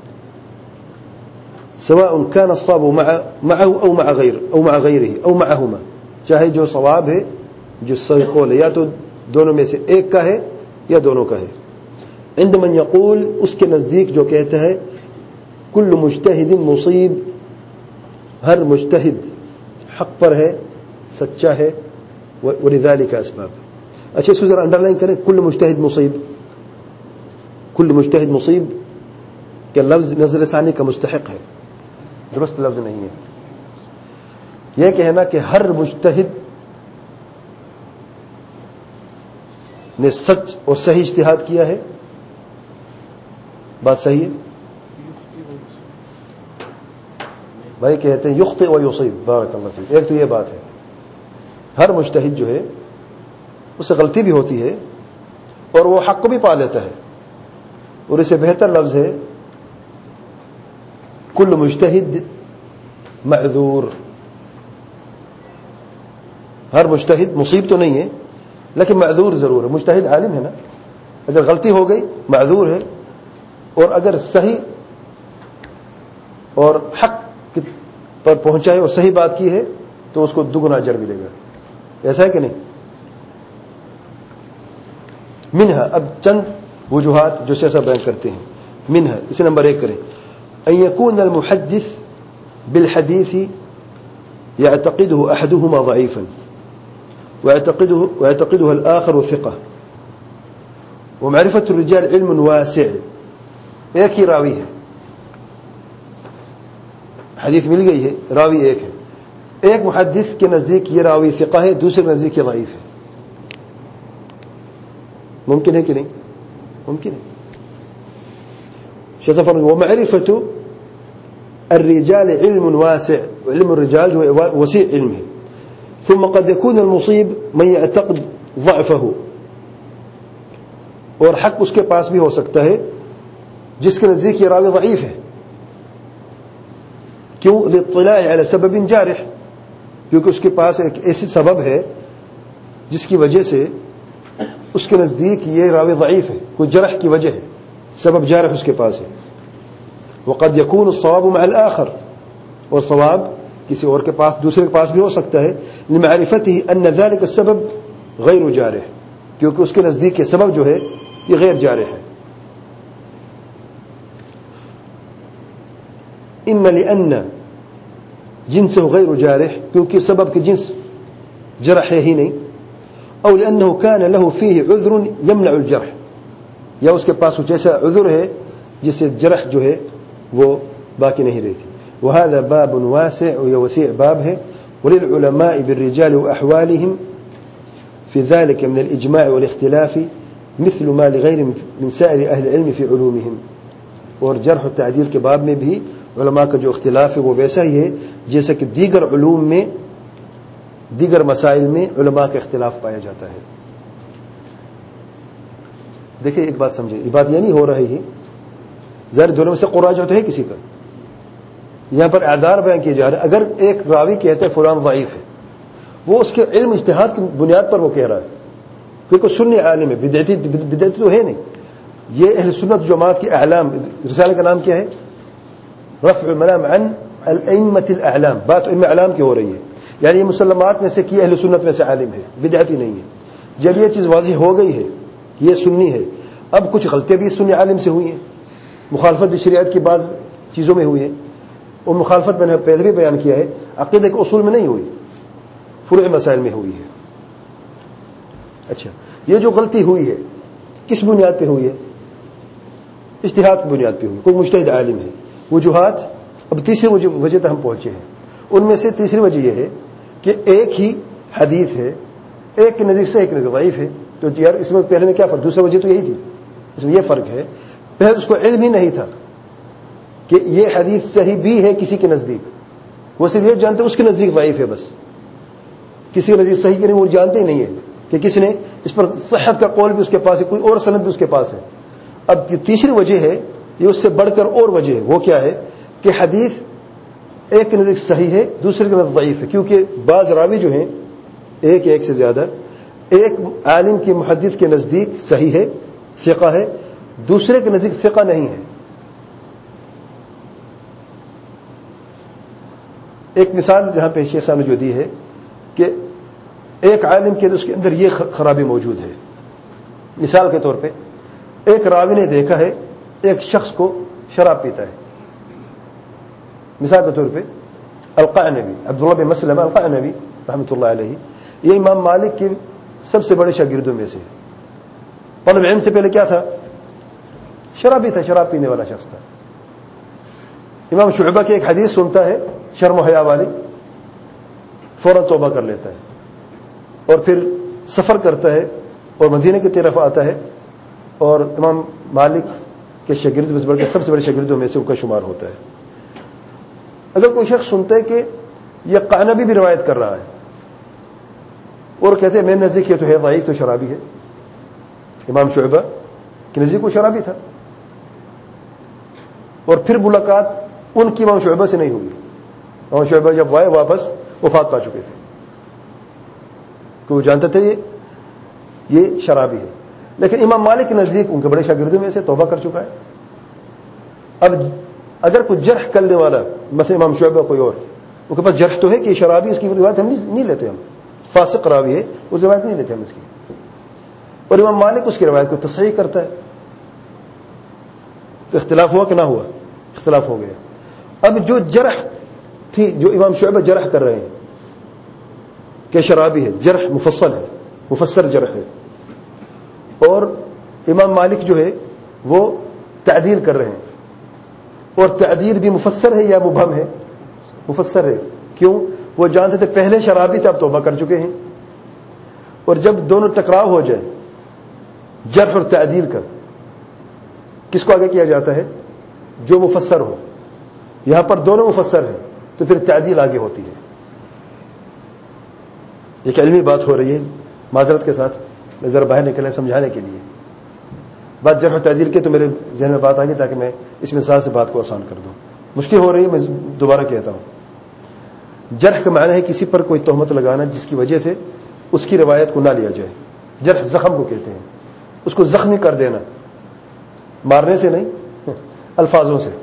سواء كان الصواب معه او مع غيره او معهما, چاہے جو صواب ہے, جو صحیح قول ہے, یا تو دونوں میں سے ایک کا ہے یا دونوں کا ہے. عند من يقول, اس کے نزدیک جو کہتا ہے كل مجتہد مصیب, ہر مجتہد حق پر ہے, سچا ہے, ولذلك اسباب, اچھا اس کو ذرا انڈر لائن کریں, کل مجتہد مصیب, کل مجتہد مصیب کہ لفظ نظر ثانی کا مستحق ہے, درست لفظ نہیں ہے. یہ کہنا کہ ہر مجتہد نے سچ اور صحیح اجتہاد کیا ہے, بات صحیح ہے بھائی؟ کہتے ہیں یخطئ و یصیب, بارک اللہ فیک. ایک تو یہ بات ہے, ہر مجتہد جو ہے اس سے غلطی بھی ہوتی ہے اور وہ حق کو بھی پا لیتا ہے, اور اس سے بہتر لفظ ہے کل مجتہد معذور. ہر مجتہد مصیب تو نہیں ہے لیکن معذور ضرور ہے. مجتہد عالم ہے نا, اگر غلطی ہو گئی معذور ہے, اور اگر صحیح اور حق پر پہنچائے اور صحیح بات کی ہے تو اس کو دگنا اجر ملے گا. ایسا ہے کہ نہیں؟ منہا, اب چند وجوہات جو ایسا بیان کرتے ہیں. منہا, اسے نمبر 1 کریں, ان يكون المحدث بالحديث يعتقده احدهما ضعيفا ويعتقده الآخر ثقة, ومعرفة الرجال علم واسع. ایک ہی راوی ہے, حدیث مل گئی ہے, راوی ایک ہے, ایک محدث کے نزدیک یہ راوی ثقہ ہے, دوسرے کے نزدیک یہ ضعیف ہے. ممکن ہے کہ نہیں؟ ممکن ہے. شیخ فرماتے ہیں ومعرفة الرجال علم واسع, علم الرجال جو وسیع علم ہے. ثم قد يكون المصيب من يعتقد ضعفه, اور حق اس کے پاس بھی ہو سکتا ہے جس کے نزدیک یہ راوی ضعیف ہے. کیوں؟ للاطلاع على سبب جارح, کیونکہ اس کے پاس ایک ایسی سبب ہے جس کی وجہ سے اس کے نزدیک یہ راوی ضعیف ہے, کوئی جرح کی وجہ ہے, سبب جارح اس کے پاس ہے. وقد يكون الصواب مع الآخر, اور صواب کسی اور کے پاس, دوسرے کے پاس بھی ہو سکتا ہے. لمعرفته ان ذلك السبب غیر جارح, کیونکہ اس کے نزدیک یہ سبب جو ہے یہ غیر جارح ہے. اما لان جنسه غیر جارح, کیونکہ سبب کے جنس جرح ہے ہی نہیں, او لانه كان له فيه عذر يمنع الجرح, یا اس کے پاس کچھ ایسا عذر ہے جس سے جرح جو ہے وہ باقی نہیں رہتی. وهذا باب واسع, وهي وسيع باب ہے. وللعلماء بالرجال وأحوالهم في ذلك من الإجماع والاختلاف مثل ما لغيرهم من سائر أهل العلم في علومهم. اور جرح و تعدیل کے باب میں بھی علماء کا جو اختلاف ہے وہ ویسا ہی ہے جیسا کہ دیگر علوم میں, دیگر مسائل میں علماء کا اختلاف پایا جاتا ہے. دیکھیں ایک بات سمجھیں, یہ بات یہ نہیں ہو رہی ہے ظاہر دونوں میں سے قرآن جو ہے کسی کا, یہاں پر اعذار بیان کیے جا رہے ہیں. اگر ایک راوی کہتے ہیں فلان ضعیف ہے, وہ اس کے علم اجتہاد کی بنیاد پر وہ کہہ رہا ہے, کیونکہ سنی عالم ہے, بدعتی تو ہے نہیں. یہ اہل سنت جماعت کے اعلام, رسالے کا نام کیا ہے؟ رفع الملام عن الائمة الاعلام. بات ائمہ اعلام کی ہو رہی ہے, یعنی یہ مسلمات میں سے کی اہل سنت میں سے عالم ہے, بدعتی نہیں ہے. جب یہ چیز واضح ہو گئی ہے یہ سنی ہے, اب کچھ غلطیاں بھی سنی عالم سے ہوئی ہیں, مخالفت بھی شریعت کی بعض چیزوں میں ہوئی ہے, اور مخالفت میں نے پہلے بھی بیان کیا ہے عقیدے کے اصول میں نہیں ہوئی, فروع مسائل میں ہوئی ہے. اچھا, یہ جو غلطی ہوئی ہے کس بنیاد پہ ہوئی ہے؟ اجتہاد کی بنیاد پہ ہوئی, کوئی مجتہد عالم ہے. وجوہات, اب تیسری وجہ تک ہم پہنچے ہیں. ان میں سے تیسری وجہ یہ ہے کہ ایک ہی حدیث ہے, ایک کے نزدیک سے ایک نزدیک ضعیف ہے, تو یار اس میں پہلے میں کیا فرق؟ دوسری وجہ تو یہی تھی, اس میں یہ فرق ہے پہلے اس کو علم ہی نہیں تھا کہ یہ حدیث صحیح بھی ہے کسی کے نزدیک, وہ صرف یہ جانتے اس کے نزدیک ضعیف ہے بس, کسی کے نزدیک صحیح کہ نہیں وہ جانتے ہی نہیں ہے کہ کسی نے اس پر صحت کا قول بھی اس کے پاس ہے, کوئی اور سند بھی اس کے پاس ہے. اب تیسری وجہ ہے, یہ اس سے بڑھ کر اور وجہ ہے, وہ کیا ہے کہ حدیث ایک کے نزدیک صحیح ہے دوسرے کے نزدیک ضعیف ہے, کیونکہ بعض راوی جو ہیں ایک سے زیادہ, ایک عالم کی محدث کے نزدیک صحیح ہے, ثقہ ہے, دوسرے کے نزدیک ثقہ نہیں ہے. ایک مثال جہاں پہ شیخ صاحب نے جو دی ہے کہ ایک عالم کے اس کے اندر یہ خرابی موجود ہے. مثال کے طور پہ ایک راوی نے دیکھا ہے ایک شخص کو شراب پیتا ہے, مثال کے طور پہ القعنبی, عبداللہ بن مسلمہ القعنبی رحمۃ اللہ علیہ, یہ امام مالک کی سب سے بڑے شاگردوں میں سے. طالب علم سے پہلے کیا تھا؟ شرابی تھا, شراب پینے والا شخص تھا. امام شعبہ کی ایک حدیث سنتا ہے شرم و حیا والی, فوراً توبہ کر لیتا ہے اور پھر سفر کرتا ہے اور مدینہ کی طرف آتا ہے, اور امام مالک کے شاگرد میں سے سب سے بڑے شاگردوں میں سے ان کا شمار ہوتا ہے. اگر کوئی شخص سنتا ہے کہ یہ قعنبی بھی روایت کر رہا ہے اور کہتے ہیں میرے نزدیک یہ تو ہے ضعیف, تو شرابی ہے. امام شعبہ کے نزدیک وہ شرابی تھا, اور پھر ملاقات ان کی امام شعبہ سے نہیں ہوئی. امام شعبہ جب آئے واپس وفات پا چکے تھے, تو وہ جانتے تھے یہ شرابی ہے. لیکن امام مالک کے نزدیک ان کے بڑے شاگردوں میں سے توبہ کر چکا ہے. اب اگر کوئی جرح کرنے والا, مثلا امام شعبہ کوئی اور, ان کے پاس جرح تو ہے کہ شرابی, اس کی روایت ہم نہیں لیتے, ہم فاسق راوی ہے اس روایت نہیں لیتے ہم اس کی, اور امام مالک اس کی روایت کو تصحیح کرتا ہے. تو اختلاف ہوا کہ نہ ہوا؟ اختلاف ہو گیا. اب جو جرح تھی, جو امام شعبہ جرح کر رہے ہیں کہ شرابی ہے, جرح مفصل ہے, مفسر جرح ہے, اور امام مالک جو ہے وہ تعدیل کر رہے ہیں, اور تعدیل بھی مفسر ہے یا مبہم ہے؟ مفسر ہے. کیوں؟ وہ جانتے تھے پہلے شرابی تھے, اب توبہ کر چکے ہیں. اور جب دونوں ٹکراؤ ہو جائے جرح اور تعدیل کا, کس کو آگے کیا جاتا ہے؟ جو مفسر ہو. یہاں پر دونوں مفسر ہیں تو پھر تعدیل آگے ہوتی ہے. ایک علمی بات ہو رہی ہے, معذرت کے ساتھ میں ذرا باہر نکلے سمجھانے کے لیے. بات جرح و تعدیل کی تو میرے ذہن میں بات آ گئی تاکہ میں اس مثال سے بات کو آسان کر دوں. مشکل ہو رہی ہے, میں دوبارہ کہتا ہوں. جرح کا معنی ہے کسی پر کوئی تہمت لگانا جس کی وجہ سے اس کی روایت کو نہ لیا جائے. جرح زخم کو کہتے ہیں, اس کو زخمی کر دینا, مارنے سے نہیں, الفاظوں سے.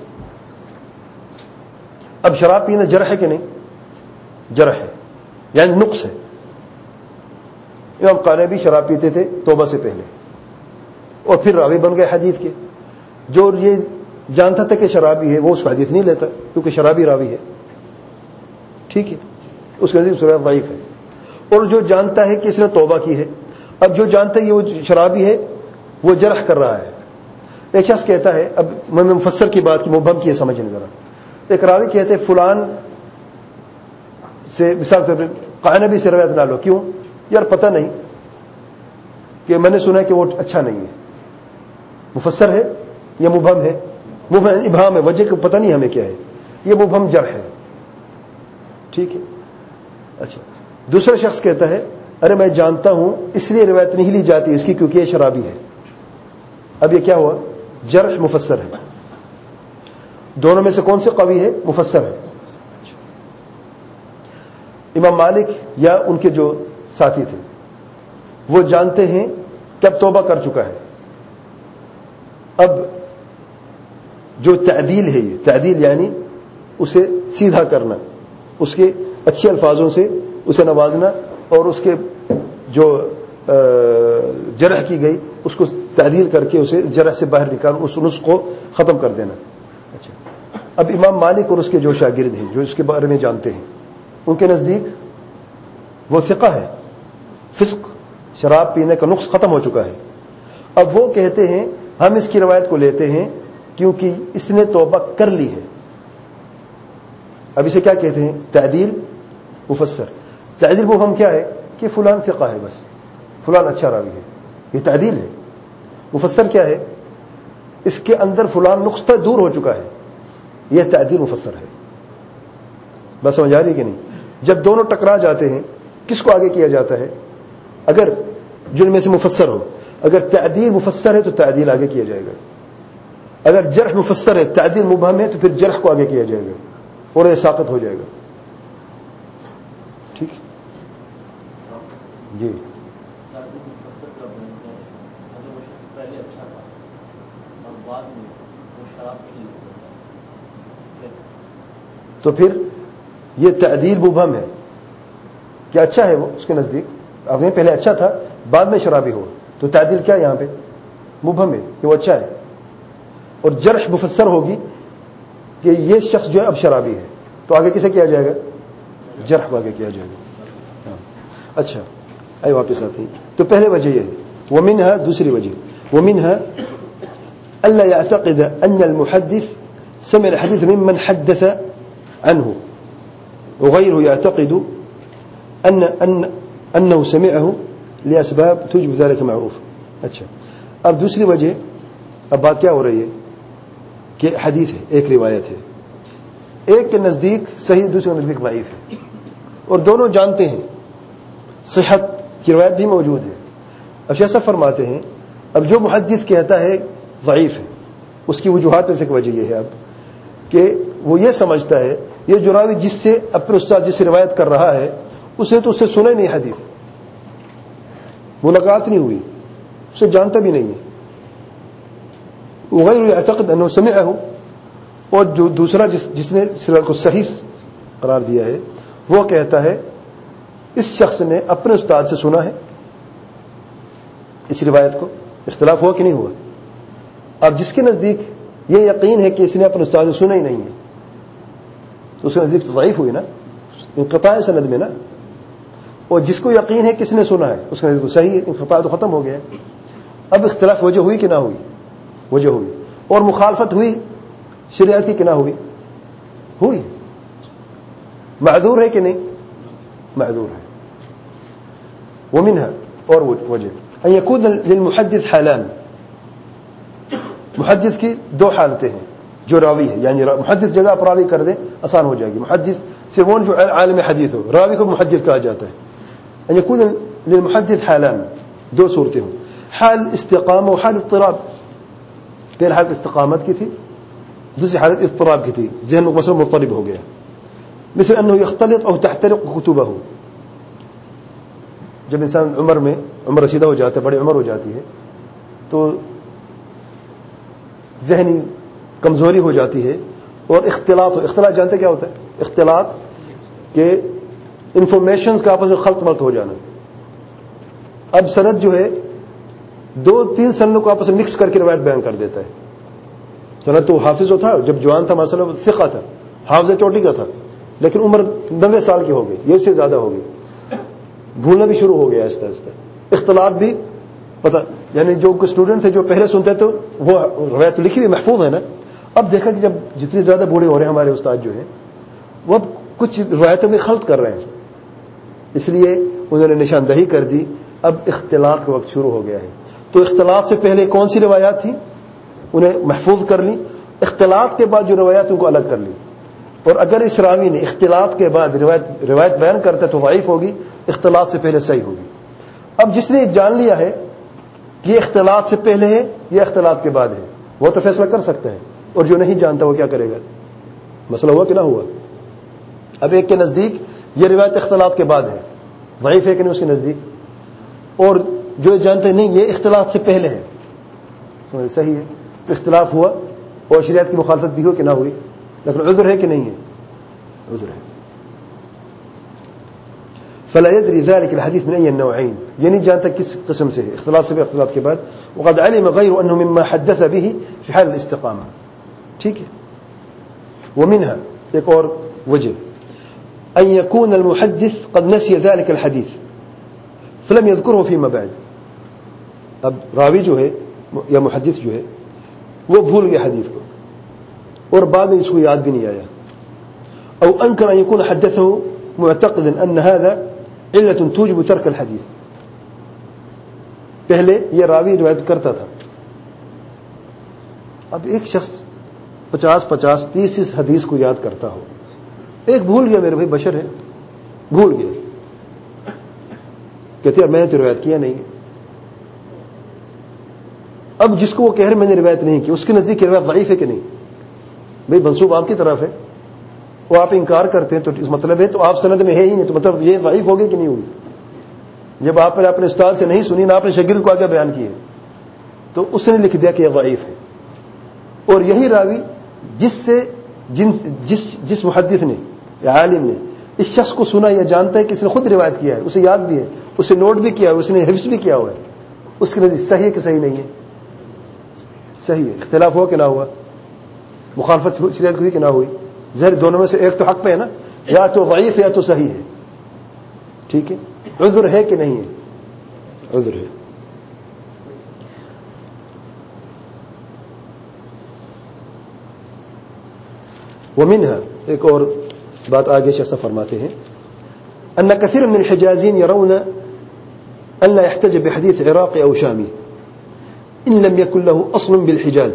اب شراب پینا جرح ہے کہ نہیں؟ جرح ہے, یعنی نقص ہے. امام قعنبی شراب پیتے تھے توبہ سے پہلے, اور پھر راوی بن گئے حدیث کے. جو یہ جانتا تھا کہ شرابی ہے وہ اس کو حدیث نہیں لیتا کیونکہ شرابی راوی ہے, ٹھیک ہے, اس کے نزدیک صورت ضعیف ہے. اور جو جانتا ہے کہ اس نے توبہ کی ہے, اب جو جانتا ہے کہ وہ شرابی ہے وہ جرح کر رہا ہے. ایک شخص کہتا ہے, اب میں مفسر کی بات کی مبہم کی سمجھنے ذرا. ایک راوی کہتے ہیں فلان سے مثال کے طور پر قعنبی سے روایت نہ لو. کیوں؟ یار پتہ نہیں, کہ میں نے سنا ہے کہ وہ اچھا نہیں ہے. مفسر ہے یا مبہم ہے؟ ابہام ہے, وجہ کو پتہ نہیں ہمیں کیا ہے, یہ مبہم جرح ہے. ٹھیک ہے, اچھا. دوسرا شخص کہتا ہے ارے میں جانتا ہوں اس لیے روایت نہیں لی جاتی اس کی کیونکہ یہ شرابی ہے. اب یہ کیا ہوا؟ جرح مفسر ہے. دونوں میں سے کون سے قوی ہے؟ مفسر ہے. امام مالک یا ان کے جو ساتھی تھے وہ جانتے ہیں کہ اب توبہ کر چکا ہے. اب جو تعدیل ہے, یہ تعدیل یعنی اسے سیدھا کرنا, اس کے اچھے الفاظوں سے اسے نوازنا, اور اس کے جو جرح کی گئی اس کو تعدیل کر کے اسے جرح سے باہر نکال, اس نسخ کو ختم کر دینا. اچھا, اب امام مالک اور اس کے جو شاگرد ہیں جو اس کے بارے میں جانتے ہیں, ان کے نزدیک وہ ثقہ ہے, فسق شراب پینے کا نقص ختم ہو چکا ہے. اب وہ کہتے ہیں ہم اس کی روایت کو لیتے ہیں کیونکہ اس نے توبہ کر لی ہے. اب اسے کیا کہتے ہیں؟ تعدیل مفسر. تعدیل وہ ہم کیا ہے کہ فلان ثقہ ہے, بس فلان اچھا راوی ہے, یہ تعدیل ہے. مفسر کیا ہے؟ اس کے اندر فلان نقص دور ہو چکا ہے, یہ تعدیل مفسر ہے. بس سمجھ آ رہی ہے کہ نہیں؟ جب دونوں ٹکرا جاتے ہیں کس کو آگے کیا جاتا ہے؟ اگر جن میں سے مفسر ہو, اگر تعدیل مفسر ہے تو تعدیل آگے کیا جائے گا. اگر جرح مفسر ہے, تعدیل مبہم ہے, تو پھر جرح کو آگے کیا جائے گا اور یہ ساقط ہو جائے گا. ٹھیک جی. تو پھر یہ تعدیل مبہم ہے کہ اچھا ہے وہ اس کے نزدیک, اب پہلے اچھا تھا بعد میں شرابی ہو, تو تعدیل کیا یہاں پہ؟ مبہم ہے کہ وہ اچھا ہے. اور جرح مفسر ہوگی کہ یہ شخص جو ہے اب شرابی ہے, تو آگے کسے کیا جائے گا؟ جرح کو آگے کیا جائے گا. اچھا, آئے واپس آتے ہیں. تو پہلے وجہ یہ ہے. ومنها دوسری وجہ ومنها ألا يعتقد أن المحدث سمع الحديث ممن حدث عنه وغيره يعتقد أنه سمعه لأسباب توجب ذلك معروف. اچھا اب دوسری وجہ, اب بات کیا ہو رہی ہے کہ حدیث ہے, ایک روایت ہے, ایک کے نزدیک صحیح دوسرے کے نزدیک ضعیف ہے, اور دونوں جانتے ہیں صحت کی روایت بھی موجود ہے. اب ایسا فرماتے ہیں اب جو محدث کہتا ہے ضعیف ہے, اس کی وجوہات میں سے ایک وجہ یہ ہے اب کہ وہ یہ سمجھتا ہے یہ جو راوی جس سے اپنے استاد جس سے روایت کر رہا ہے اسے تو اس سے سنا ہی نہیں حدیث, ملاقات نہیں ہوئی, اسے جانتا بھی نہیں ہے. وغیر يعتقد انه سمعه, اور جو دوسرا جس نے اس روایت کو صحیح قرار دیا ہے وہ کہتا ہے اس شخص نے اپنے استاد سے سنا ہے اس روایت کو. اختلاف ہوا کہ نہیں ہوا؟ اب جس کے نزدیک یہ یقین ہے کہ اس نے اپنے استاد سے سنا ہی نہیں ہے تو اس کے نزدیک ضعیف ہوئی نا, انقطاع سند میں نا. اور جس کو یقین ہے کس نے سنا ہے اس کے نزدیک صحیح ہے, انقطاع تو ختم ہو گیا. اب اختلاف وجہ ہوئی کہ نہ ہوئی؟ وجہ ہوئی. اور مخالفت ہوئی شریعت کی کہ نہ ہوئی؟ ہوئی. معذور ہے کہ نہیں؟ معذور ہے. ومنها, اور وجہ ان يكون للمحدث حالان, محدث کی دو حالتیں ہیں جو راوی ہے, یعنی محدث جگہ پر راوی کر دیں آسان ہو جائے گی. محدث سے وہ جو عالم حدیث ہو, راوی کو محدث کہا جاتا ہے. ان يكون للمحدث حالان, دو صورتیں ہوں, حال استقامہ و حال اضطراب. پہلی حالت استقامت کی تھی, دوسری حالت اضطراب کی تھی, ذہن مثلا مضطرب ہو گیا. مثل انه يختلط او تحترق كتبه, جب انسان عمر رسیدہ ہو جاتا ہے, بڑی عمر ہو جاتی ہے تو ذہنی کمزوری ہو جاتی ہے اور اختلاط جانتے کیا ہوتا ہے؟ اختلاط کہ انفارمیشنز کا آپس میں خلط ملط ہو جانا. اب سند جو ہے 2-3 سندوں کو آپس میں مکس کر کے روایت بیان کر دیتا ہے. سند تو حافظ جو تھا جب جوان تھا مسئلہ ثقہ تھا, حافظ چوٹی کا تھا, لیکن عمر 90 سال کی ہو گئی, یہ سے زیادہ ہو گئی, بھولنا بھی شروع ہو گیا آہستہ آہستہ. اختلاط بھی پتہ, یعنی جو اسٹوڈنٹ تھے جو پہلے سنتے تو وہ روایت لکھی ہوئی محفوظ ہے نا. اب دیکھا کہ جب جتنی زیادہ بوڑھے ہو رہے ہیں ہمارے استاد جو ہیں وہ اب کچھ روایتوں میں خلط کر رہے ہیں, اس لیے انہوں نے نشاندہی کر دی. اب اختلاط کا وقت شروع ہو گیا ہے. تو اختلاط سے پہلے کون سی روایات تھیں انہیں محفوظ کر لی, اختلاط کے بعد جو روایات ان کو الگ کر لی. اور اگر اس راوی نے اختلاط کے بعد روایت بیان کرتا ہے تو ضعیف ہوگی, اختلاط سے پہلے صحیح ہوگی. اب جس نے جان لیا ہے کہ یہ اختلاط سے پہلے ہے یہ اختلاط کے بعد ہے وہ تو فیصلہ کر سکتا ہے, اور جو نہیں جانتا وہ کیا کرے گا؟ مسئلہ ہوا کہ نہ ہوا؟ اب ایک کے نزدیک یہ روایت اختلاط کے بعد ہے, ضعیف ہے کہ نہیں اس کے نزدیک, اور جو جانتے نہیں یہ اختلاط سے پہلے ہے, صحیح ہے. تو اختلاف ہوا اور شریعت کی مخالفت بھی ہو کہ نہ ہوئی, لیکن عذر ہے کہ نہیں ہے؟ عذر ہے. فلا يدري ذلك الحديث من أي النوعين, یہ نہیں جانتا کس قسم سے ہے, اختلاط سے اختلاط کے بعد. وقد علم غير أنه مما حدث به في حال الاستقامة. ٹھیک ہے. ومنها, ایک اور وجہ, أن يكون المحدث قد نسي ذلك الحديث فلم يذكره فيما بعد. اب راوی جو ہے یا محدث جو ہے وہ بھول گیا حدیث کو اور بعد میں اس کو یاد بھی نہیں آیا. او انکر ان يكون حدثه معتقدا ان هذا علة توجب ترك الحديث. پہلے یہ راوی روایت کرتا تھا, اب ایک شخص 50 30 حدیث کو یاد کرتا ہو, ایک بھول گیا, میرے بھائی بشر ہے, بھول گیا, کہتے ہیں میں نے تو روایت کیا نہیں. اب جس کو وہ کہہ رہے میں نے روایت نہیں کی اس کے نزدیک روایت ضعیف ہے کہ نہیں؟ بھئی منسوب آپ کی طرف ہے, وہ آپ انکار کرتے ہیں تو اس مطلب ہے تو آپ سند میں ہے ہی نہیں, تو مطلب یہ ضعیف ہوگی کہ نہیں ہوگی؟ جب آپ نے اپنے استاد سے نہیں سنی نہ اپنے شاگرد کو آگے بیان کیے تو اس نے لکھ دیا کہ یہ ضعیف ہے. اور یہی راوی جس محدث نے یا عالم نے اس شخص کو سنا یا جانتا ہے کہ اس نے خود روایت کیا ہے, اسے یاد بھی ہے, اسے نوٹ بھی کیا ہے, اس نے حفظ بھی کیا ہوا ہے, اس کے نزدیک صحیح ہے کہ صحیح نہیں ہے؟ صحیح ہے. اختلاف ہوا کہ نہ ہوا؟ مخالفت شریعت ہوئی کہ نہ ہوئی؟ ظاہر دونوں میں سے ایک تو حق پہ ہے نا, یا تو ضعیف یا تو صحیح ہے. ٹھیک ہے. عذر ہے کہ نہیں ہے؟ عذر ہے. ومنها ایک اور بات آگے شیخ صاحب فرماتے ہیں ان كثير من الحجازين يرون ان لا يحتج بحديث عراقي او شامي ان لم يكن له اصل بالحجاز.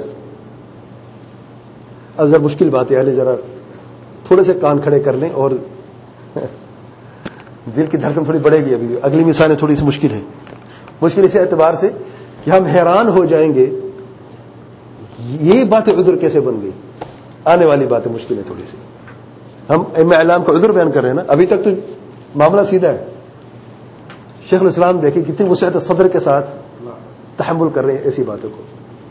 اب ذرا مشکل بات ہے، ذرا تھوڑے سے کان کھڑے کر لیں اور دل کی دھڑکن تھوڑی بڑھے گی. ابھی اگلی مثالیں تھوڑی سی مشکل ہے. مشکل اس اعتبار سے کہ ہم حیران ہو جائیں گے یہ بات عذر کیسے بن گئی. آنے والی باتیں مشکل ہے تھوڑی سی. ہم ائمہ اعلام کا عذر بیان کر رہے ہیں نا، ابھی تک تو معاملہ سیدھا ہے. شیخ الاسلام دیکھیں کتنی وسعت صدر کے ساتھ تحمل کر رہے ہیں ایسی باتوں کو.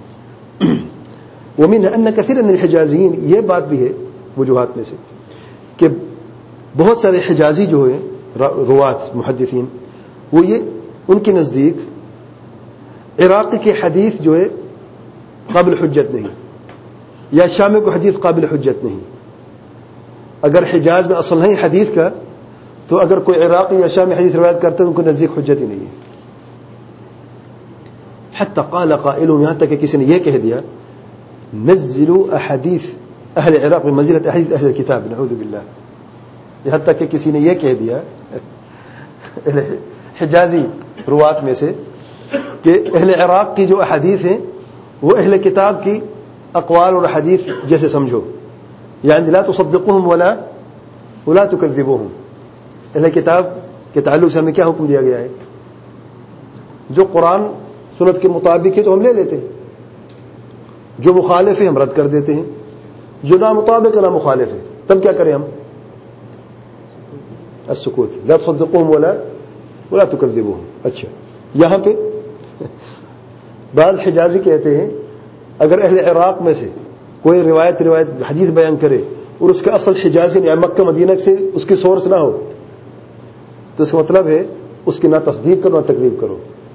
ومن ان كثير من الحجازيين، یہ بات بھی ہے وجوہات میں سے کہ بہت سارے حجازی جو ہیں روات محدثین، وہ یہ ان کے نزدیک عراقی کی حدیث جو ہے قابل حجت نہیں، یا شامی کو حدیث قابل حجت نہیں. اگر حجاز میں اصل نہیں حدیث کا تو اگر کوئی عراقی یا شامی حدیث روایت کرتا ہے ان کو نزدیک حجت ہی نہیں ہے. حتی قال قائل، یہاں تک کہ کسی نے یہ کہہ دیا نزلوا احادیث اہل عراق بمنزلۃ احادیث اہل الکتاب، نعوذ باللہ. یہاں تک کہ کسی نے یہ کہہ دیا حجازی روات میں سے کہ اہل عراق کی جو احادیث ہیں وہ اہل کتاب کی اقوال اور حدیث جیسے سمجھو، یعنی لا تصدقوهم ولا تكذبوهم. اہل کتاب کے تعلق سے ہمیں کیا حکم دیا گیا ہے؟ جو قرآن سنت کے مطابق ہے تو ہم لے لیتے ہیں، جو مخالف ہے ہم رد کر دیتے ہیں، جو نامطابق ہے نامخالف ہے تب کیا کریں ہم؟ السکوت. لا تصدقوهم ولا تكذبوهم. اچھا، یہاں پہ بعض حجازی کہتے ہیں اگر اہل عراق میں سے کوئی روایت حدیث بیان کرے اور اس کا اصل حجازی یا مکہ مدینہ سے اس کی سورس نہ ہو تو اس کا مطلب ہے اس کی نہ تصدیق کرو نہ تکذیب کرو.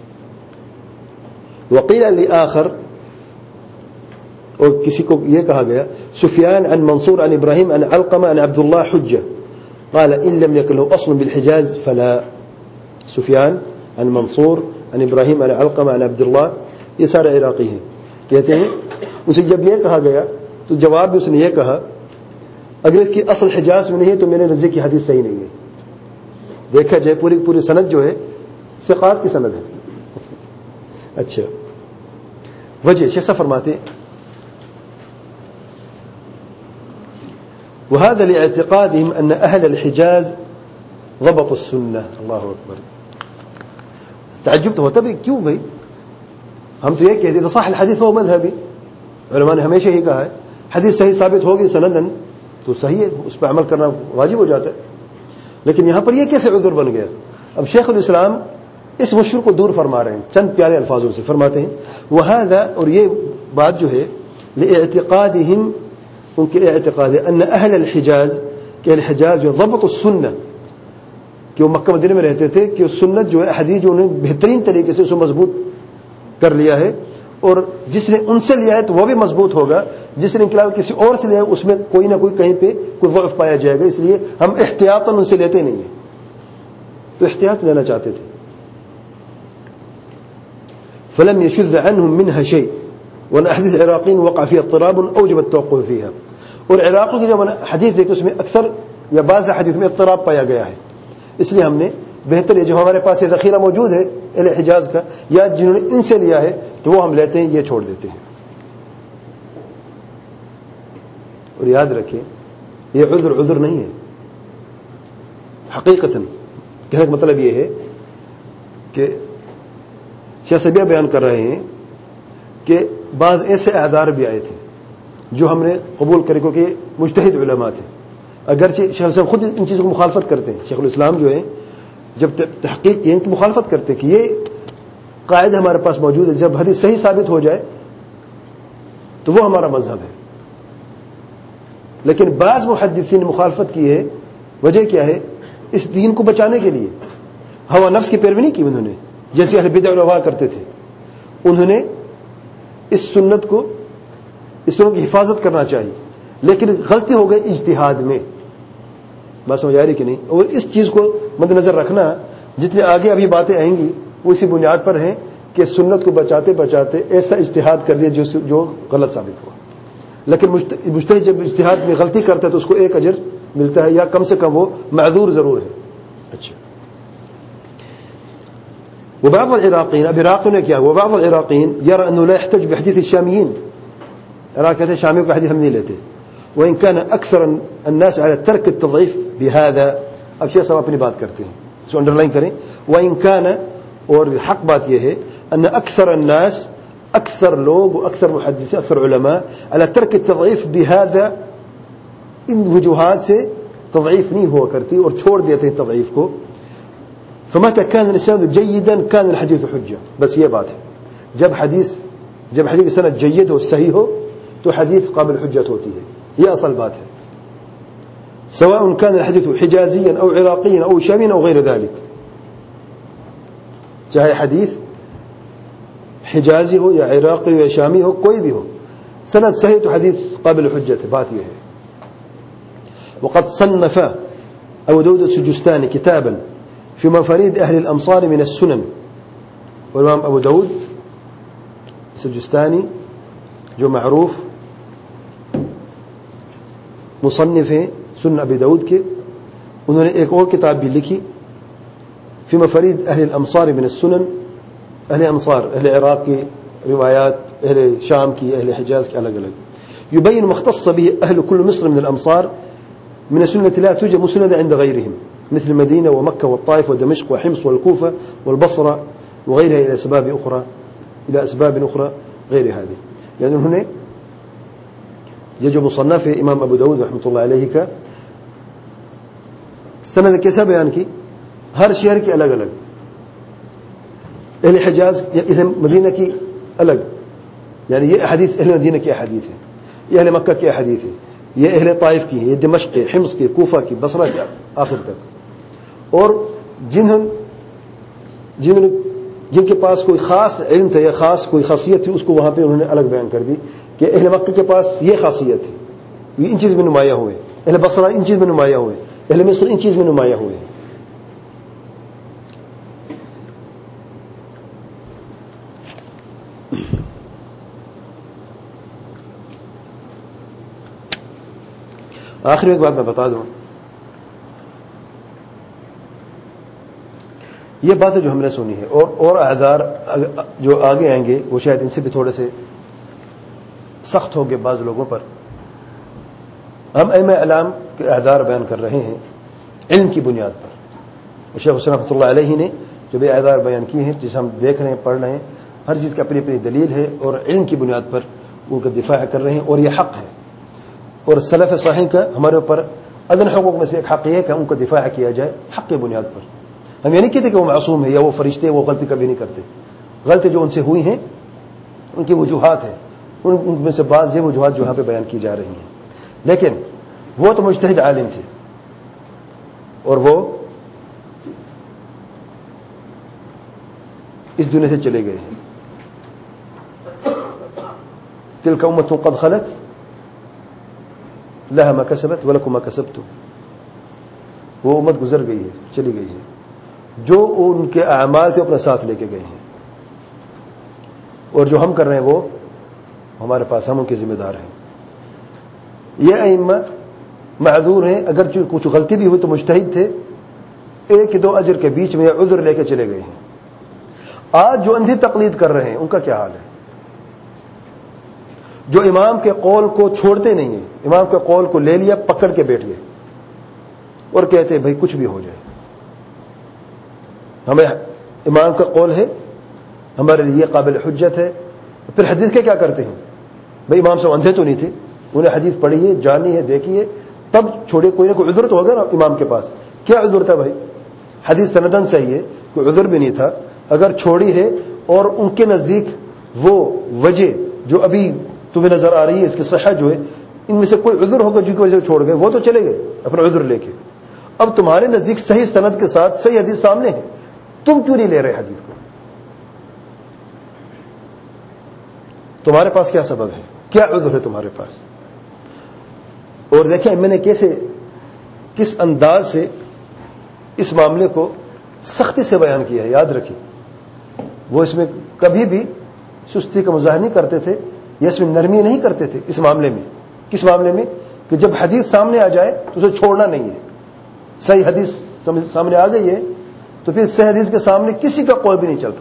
وقیل لآخر، اور کسی کو یہ کہا گیا سفیان عن منصور عن ابراہیم عن علقمہ عن عبد اللہ حجہ قال ان لم يكن له اصل بالحجاز فلا. سفیان عن منصور عن ابراہیم عن علقمہ عن عبد اللہ، یہ سارے عراقی ہیں. کہتے ہیں اسے جب یہ کہا گیا تو جواب بھی اس نے یہ کہا اگر اس کی اصل حجاز میں نہیں ہے تو میرے نزدیک کی حدیث صحیح نہیں ہے. دیکھا جائے پوری سند جو ہے ثقات کی سند ہے. اچھا، وجہ شیخ صاحب فرماتے ہیں وهذا لاعتقادهم ان اهل الحجاز ضبطوا السنه. اللہ اکبر. تعجب تو ہوتا بھی کیوں بھائی، ہم تو یہ کہتے ہیں صح الحدیث هو مذهبی. علماء نے ہمیشہ ہی کہا ہے حدیث صحیح ثابت ہوگی سندن تو صحیح ہے، اس پہ عمل کرنا واجب ہو جاتا ہے. لیکن یہاں پر یہ کیسے عذر بن گیا؟ اب شیخ الاسلام اس مشکل کو دور فرما رہے ہیں چند پیارے الفاظوں سے. فرماتے ہیں وہذا، اور یہ بات جو ہے لاعتقادہم، ان کے اعتقاد ہے ان اہل الحجاز، کہ الحجاز جو ضبط السنہ، کہ وہ مکہ مدینہ میں رہتے تھے، کہ سنت جو ہے حدیث جو انہیں بہترین طریقے سے اسے مضبوط کر لیا ہے، اور جس نے ان سے لیا ہے تو وہ بھی مضبوط ہوگا، جس نے انقلاب کسی اور سے لیا ہے اس میں کوئی نہ کوئی کہیں پہ کوئی ضعف پایا جائے گا. اس لیے ہم احتیاطاً ان سے لیتے نہیں ہیں. تو احتیاط لینا چاہتے تھے. فلم يشذ عنهم منها شيء وان احاديث العراقيين وقع فيها اضطراب اوجب التوقف فيها. اور عراقیوں کی جب حدیث دیکھیں اس میں اکثر یا بعض حدیث میں اضطراب پایا گیا ہے، اس لیے ہم نے بہتر ہے جو ہمارے پاس یہ ذخیرہ موجود ہے اہل حجاز کا یا جنہوں نے ان سے لیا ہے تو وہ ہم لیتے ہیں، یہ چھوڑ دیتے ہیں. اور یاد رکھیں یہ عذر نہیں ہے حقیقتاً. کہنے کا مطلب یہ ہے کہ شیخ صاحب بیان کر رہے ہیں کہ بعض ایسے اعذار بھی آئے تھے جو ہم نے قبول کرے کیونکہ مجتہد علماء تھے. اگرچہ شیخ صاحب خود ان چیزوں کو مخالفت کرتے ہیں، شیخ الاسلام جو ہے جب تحقیق کی ان کی مخالفت کرتے ہیں کہ یہ قاعدہ ہمارے پاس موجود ہے جب حدیث صحیح ثابت ہو جائے تو وہ ہمارا مذہب ہے. لیکن بعض محدثین نے مخالفت کی ہے. وجہ کیا ہے؟ اس دین کو بچانے کے لیے ہوا نفس کی پیروی نہیں کی انہوں نے، جیسے اہل بدع علماء کرتے تھے. انہوں نے اس سنت کی حفاظت کرنا چاہیے، لیکن غلطی ہو گئی اجتہاد میں. بات سمجھ آ رہی کہ نہیں؟ اور اس چیز کو مد نظر رکھنا، جتنے آگے ابھی باتیں آئیں گی وہ اسی بنیاد پر ہیں کہ سنت کو بچاتے بچاتے ایسا اجتہاد کر لیا جو غلط ثابت ہوا. لیکن مجتہد جب اجتہاد میں غلطی کرتا ہے تو اس کو ایک اجر ملتا ہے، یا کم سے کم وہ معذور ضرور ہے. اچھا، وبعض العراقيين، اب عراق نے کیا، وبعض العراقيين يرى انه لا يحتج بحديث الشاميين. عراق کہتے ہیں شامیوں کا حدیث ہم نہیں لیتے. وان كان اكثر الناس على ترك التضعيف بهذا. اب شیخ صاحب اپنی بات کرتے ہیں، اس کو انڈر لائن کریں. وان كان، اور حق بات یہ ہے، ان اکثر الناس، اکثر لوگ واکثر محدثین، اکثر علماء على ترك التضعيف بهذا، ان وجوہات سے تضعیف نہیں ہوا کرتی اور چھوڑ دیتے ہیں تضعیف کو. فمتى كان الاسناد جيدا كان الحديث حجه. بس یہ بات ہے، جب حدیث کی سند جید ہو، صحیح ہو، تو حدیث قابل حجت ہوتی ہے. یہ اصل بات ہے، سواء كان الحديث حجازيا او عراقيا او شاميا او غير ذلك. چاہے حدیث حجازی ہو یا عراقی ہو یا شامی ہو، کوئی بھی ہو، سند صحیح تو حدیث قابل حجت ہے. بات یہ ہے. وقد صنف ابو داود السجستاني كتابا في مفاريد اهل الامصار من السنن. والامام ابو داود السجستاني جو معروف مصنف ہیں سنن ابی داود کے، انہوں نے ایک اور کتاب بھی لکھی، فی مفارید اہل الامصار من السنن. اہل امصار، اہل عراق کی روایات، اہل شام کی، اہل حجاز کی الگ الگ. یبین مختص به اہل كل مصر من الامصار من السنة لا توجد مسندة عند غيرهم مثل المدينة ومكة والطائف ودمشق وحمص والكوفة والبصرة وغيرها إلى أسباب أخرى غير هذه. يعني هنا یہ جو مصنف ہے امام ابو داود رحمۃ اللہ علیہ کا، سند کیسا بیان کی، ہر شہر کی الگ الگ، اہل حجاز یا اہل مدینہ کی الگ، یعنی یہ احادیث اہل مدینہ کی احادیث ہے، یہ اہل مکہ کی احادیث ہے، یہ اہل طائف کی ہے، یہ دمشق کی، حمص کی، کوفہ کی، بصرہ کی، آخر تک. اور جن کے پاس کوئی خاص علم تھا یا خاص کوئی خاصیت تھی، اس کو وہاں پہ انہوں نے الگ بیان کر دی کہ اہل مکہ کے پاس یہ خاصیت ہے، یہ ان چیز میں نمایاں ہوئے، اہل بصرہ ان چیز میں نمایاں ہوئے، اہل مصر ان چیز میں نمایاں ہوئے. آخر میں ایک بات میں بتا دوں، یہ باتیں جو ہم نے سنی ہے اور اعذار جو آگے آئیں گے وہ شاید ان سے بھی تھوڑے سے سخت ہوں گے بعض لوگوں پر. ہم ائمہ اعلام کے اعذار بیان کر رہے ہیں علم کی بنیاد پر. شیخ حسین رحمۃ اللہ علیہ نے جو بھی اعذار بیان کیے ہیں، جسے ہم دیکھ رہے ہیں، پڑھ رہے ہیں، ہر چیز کی اپنی اپنی دلیل ہے اور علم کی بنیاد پر ان کا دفاع کر رہے ہیں، اور یہ حق ہے. اور سلف صالحین کا ہمارے اوپر ادن حقوق میں سے ایک حق یہ ہے کہ ان کا دفاع کیا جائے حق کی بنیاد پر. ہم یہ نہیں کہتے کہ وہ معصوم ہے یا وہ فرشتے، وہ غلطی کبھی نہیں کرتے. غلطی جو ان سے ہوئی ہیں ان کی وجوہات ہیں، ان میں سے بعض یہ وجوہات جو یہاں پہ بیان کی جا رہی ہیں. لیکن وہ تو مجتہد عالم تھے اور وہ اس دنیا سے چلے گئے ہیں. تلک امۃ قد خلت لها ما كسبت ولكم ما كسبتم. وہ امت گزر گئی ہے، چلی گئی ہے، جو ان کے اعمال سے اپنا ساتھ لے کے گئے ہیں، اور جو ہم کر رہے ہیں وہ ہمارے پاس، ہم ان کے ذمہ دار ہیں. یہ ائمہ معذور ہیں، اگر کچھ غلطی بھی ہوئی تو مجتہد تھے، ایک دو اجر کے بیچ میں عذر لے کے چلے گئے ہیں. آج جو اندھی تقلید کر رہے ہیں ان کا کیا حال ہے؟ جو امام کے قول کو چھوڑتے نہیں ہیں، امام کے قول کو لے لیا، پکڑ کے بیٹھ گئے اور کہتے ہیں بھائی کچھ بھی ہو جائے، ہمیں امام کا قول ہے، ہمارے لیے قابل حجت ہے. پھر حدیث کے کیا کرتے ہیں؟ بھائی امام صاحب اندھے تو نہیں تھے، انہیں حدیث پڑھی ہے، جانی ہے، دیکھی ہے، تب چھوڑے. کوئی نہ کوئی عذر تو ہوگا نا امام کے پاس. کیا عذر تھا بھائی؟ حدیث سندن صحیح ہے، کوئی عذر بھی نہیں تھا. اگر چھوڑی ہے اور ان کے نزدیک وہ وجہ جو ابھی تمہیں نظر آ رہی ہے اس کی صحت جو ہے، ان میں سے کوئی عذر ہوگا جن کی وجہ سے چھوڑ گئے، وہ تو چلے گئے اپنا عذر لے کے. اب تمہارے نزدیک صحیح سند کے ساتھ صحیح حدیث سامنے ہے، تم کیوں نہیں لے رہے حدیث کو؟ تمہارے پاس کیا سبب ہے؟ کیا عذر ہے تمہارے پاس؟ اور دیکھیں میں نے کس انداز سے اس معاملے کو سختی سے بیان کیا ہے. یاد رکھیں وہ اس میں کبھی بھی سستی کا مظاہرہ نہیں کرتے تھے یا اس میں نرمی نہیں کرتے تھے اس معاملے میں. کس معاملے میں؟ کہ جب حدیث سامنے آ جائے تو اسے چھوڑنا نہیں ہے. صحیح حدیث سامنے آ گئی ہے تو پھر صحیح حدیث کے سامنے کسی کا قول بھی نہیں چلتا,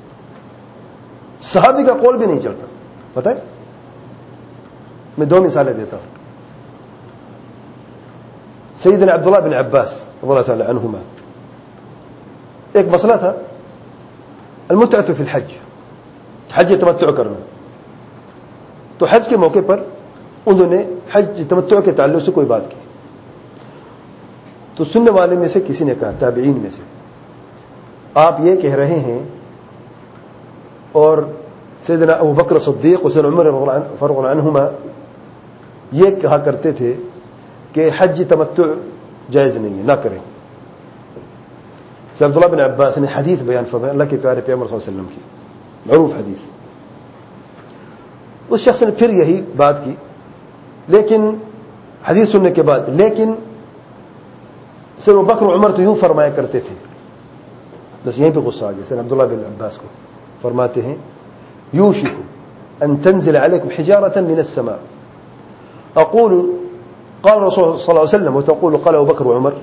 صحابی کا قول بھی نہیں چلتا. پتہ ہے, میں 2 مثالیں دیتا ہوں. سیدنا عبداللہ بن عباس رضی اللہ تعالی عنہما, ایک مسئلہ تھا المتعۃ فی الحج, حج تمتع کرنا. تو حج کے موقع پر انہوں نے حج تمتع کے تعلق سے کوئی بات کی. تو سننے والے میں سے کسی نے کہا, تابعین میں سے, آپ یہ کہہ رہے ہیں اور سیدنا ابو بکر صدیق و سیدنا عمر رضی اللہ عنہما یہ کہا کرتے تھے کہ حج تمتع جائز نہیں ہے, نہ کریں. سید عبداللہ بن عباس نے حدیث بیان فرمایا اللہ کے پیارے پیغمبر صلی اللہ علیہ وسلم کی, معروف حدیث. اس شخص نے پھر یہی بات کی, لیکن حدیث سننے کے بعد, لیکن سید بکر و عمر تو یوں فرمایا کرتے تھے. بس یہیں پہ غصہ آ گیا سید عبداللہ بن عباس کو. فرماتے ہیں یوشک ان تنزل علیکم حجارۃ من السماء اقول قال رسول صلی اللہ علیہ وسلم وتقول قال ابو بکر و عمر,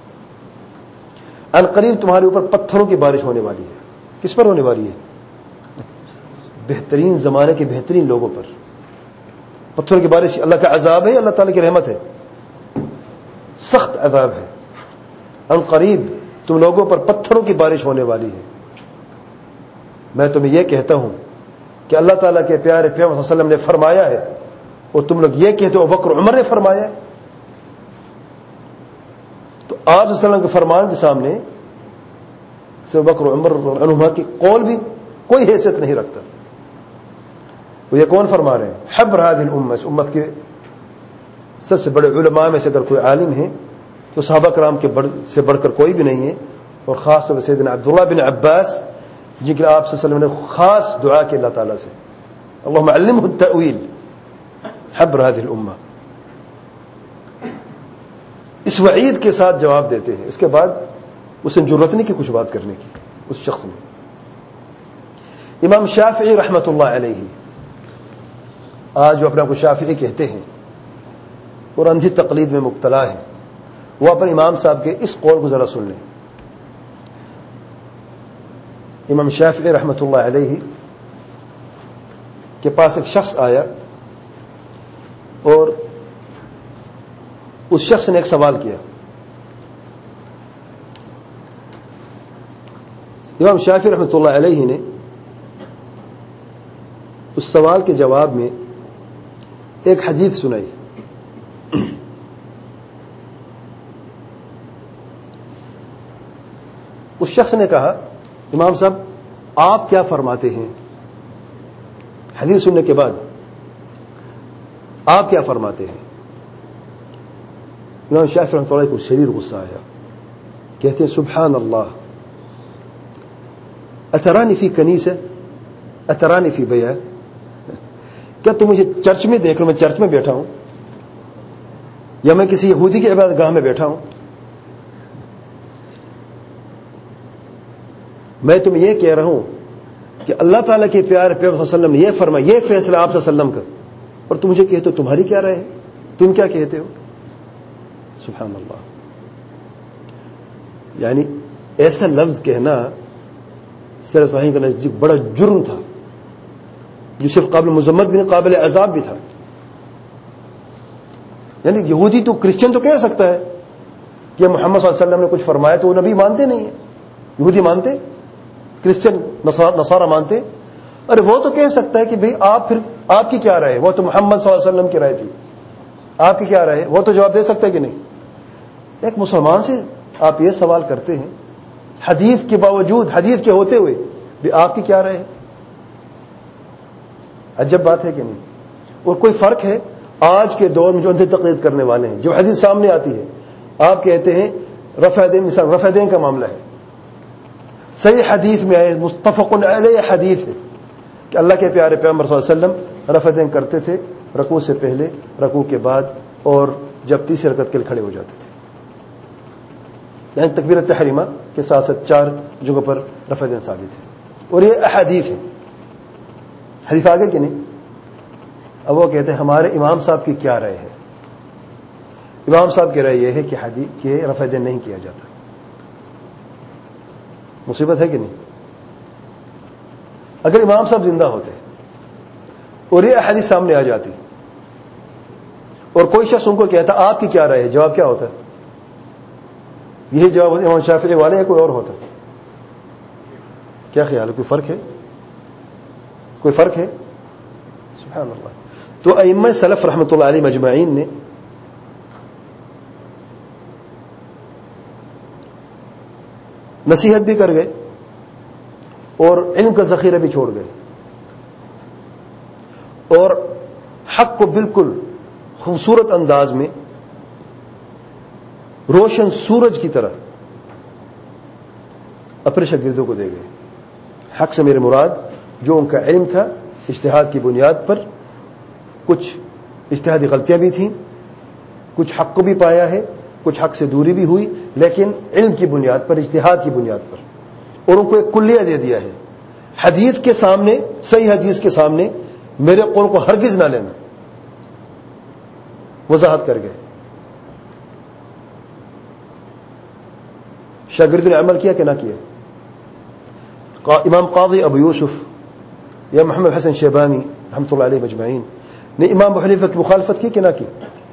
ان قریب تمہارے اوپر پتھروں کی بارش ہونے والی ہے. کس پر ہونے والی ہے؟ بہترین زمانے کے بہترین لوگوں پر پتھروں کی بارش. اللہ کا عذاب ہے, اللہ تعالیٰ کی رحمت ہے, سخت عذاب ہے. ان قریب تم لوگوں پر پتھروں کی بارش ہونے والی ہے. میں تمہیں یہ کہتا ہوں کہ اللہ تعالیٰ کے پیارے پیغمبر صلی اللہ علیہ وسلم نے فرمایا ہے اور تم لوگ یہ کہتے ہو ابو بکر عمر نے فرمایا ہے. تو آپ صلی اللہ علیہ وسلم کے فرمان کے سامنے سے ابو بکر عمر عنہما کی قول بھی کوئی حیثیت نہیں رکھتا. وہ یہ کون فرما رہے ہیں؟ حبر هذه الامه, اس امت کے سب سے بڑے علماء میں سے اگر کوئی عالم ہے تو صحابہ کرام کے سے بڑھ کر کوئی بھی نہیں ہے, اور خاص طور پر سیدنا عبداللہ بن عباس جن کے آپ صلی اللہ علیہ وسلم نے خاص دعا کی اللہ تعالیٰ سے, اللهم علمه التأویل, حبر هذه الامه. اس وعید کے ساتھ جواب دیتے ہیں. اس کے بعد اسے جرأت نہیں کی کچھ بات کرنے کی اس شخص میں. امام شافعی رحمۃ اللہ علیہ, آج جو اپنے کو شافعی کہتے ہیں اور اندھی تقلید میں مبتلا ہے, وہ اپنے امام صاحب کے اس قول کو ذرا سن لیں. امام شافعی رحمۃ اللہ علیہ کے پاس ایک شخص آیا اور اس شخص نے ایک سوال کیا. امام شافعی رحمۃ اللہ علیہ نے اس سوال کے جواب میں ایک حدیث سنائی. اس شخص نے کہا, امام صاحب آپ کیا فرماتے ہیں؟ حدیث سننے کے بعد آپ کیا فرماتے ہیں؟ امام شافعی رحمۃ اللہ کو شدید غصہ آیا. کہتے ہیں سبحان اللہ, اترانی فی کنیسہ اترانی فی بیع, کیا تم مجھے چرچ میں دیکھ لو, میں چرچ میں بیٹھا ہوں یا میں کسی یہودی کی عبادت گاہ میں بیٹھا ہوں؟ میں تمہیں یہ کہہ رہا ہوں کہ اللہ تعالیٰ کے پیارے پیغمبر صلی اللہ علیہ وسلم نے یہ فرمایا, یہ فیصلہ آپ صلی اللہ علیہ وسلم کا, اور تم مجھے کہتے ہو تمہاری کیا رائے ہے, تم کیا کہتے ہو؟ سبحان اللہ. یعنی ایسا لفظ کہنا سر صحیح کا نزدیک بڑا جرم تھا, جو صرف قابل مذمت بھی نہیں, قابل عذاب بھی تھا. یعنی یہودی تو کرسچن تو کہہ سکتا ہے کہ محمد صلی اللہ علیہ وسلم نے کچھ فرمایا, تو وہ نبی مانتے نہیں ہیں. یہودی مانتے, کرسچن نصارہ مانتے. ارے وہ تو کہہ سکتا ہے کہ بھئی آپ پھر آپ کی کیا رائے ہے, وہ تو محمد صلی اللہ علیہ وسلم کی رائے تھی, آپ کی کیا رائے ہے, وہ تو جواب دے سکتا ہے کہ نہیں. ایک مسلمان سے آپ یہ سوال کرتے ہیں حدیث کے باوجود, حدیث کے ہوتے ہوئے بھی آپ کی کیا رائے ہے. عجب بات ہے کہ نہیں. اور کوئی فرق ہے آج کے دور میں جو اندھی تقلید کرنے والے ہیں, جو حدیث سامنے آتی ہے آپ کہتے ہیں رفع دین, مثال رفع دین کا معاملہ ہے, صحیح حدیث میں آئے, متفق علیہ حدیث ہے کہ اللہ کے پیارے پیغمبر صلی اللہ علیہ وسلم رفع دین کرتے تھے رکوع سے پہلے, رکوع کے بعد, اور جب تیسری رکعت کے لیے کھڑے ہو جاتے تھے. یعنی تکبیرۃ تحریمہ کے ساتھ ساتھ 4 جگہوں پر رفع دین ثابت ہے. اور یہ احادیث ہے. حدیث آگے کہ نہیں؟ اب وہ کہتے ہیں ہمارے امام صاحب کی کیا رائے ہے؟ امام صاحب کی رائے یہ ہے کہ حدیث کے رفع دین نہیں کیا جاتا. مصیبت ہے کہ نہیں؟ اگر امام صاحب زندہ ہوتے اور یہ حدیث سامنے آ جاتی اور کوئی شخص ان کو کہتا آپ کی کیا رائے ہے، جواب کیا ہوتا؟ یہی جواب امام شافعی والے یا کوئی اور ہوتا؟ کیا خیال ہے؟ کوئی فرق ہے؟ کوئی فرق ہے؟ سبحان اللہ. تو ائمہ سلف رحمۃ اللہ علیہ مجمعین نے نصیحت بھی کر گئے اور علم کا ذخیرہ بھی چھوڑ گئے اور حق کو بالکل خوبصورت انداز میں روشن سورج کی طرح اپنے شاگردوں کو دے گئے. حق سے میرے مراد جو ان کا علم تھا اجتہاد کی بنیاد پر، کچھ اجتہادی غلطیاں بھی تھیں، کچھ حق کو بھی پایا ہے، کچھ حق سے دوری بھی ہوئی، لیکن علم کی بنیاد پر، اجتہاد کی بنیاد پر، اور ان کو ایک کلیہ دے دیا ہے. حدیث کے سامنے، صحیح حدیث کے سامنے میرے قول کو ہرگز نہ لینا، وضاحت کر گئے. شاگردوں نے عمل کیا کہ نہ کیا؟ امام قاضی ابو یوسف یا محمد حسن شیبانی رحمۃ اللہ علیہ مجمعین نے امام ابو حنیفہ کی مخالفت کی کہ نہ کی؟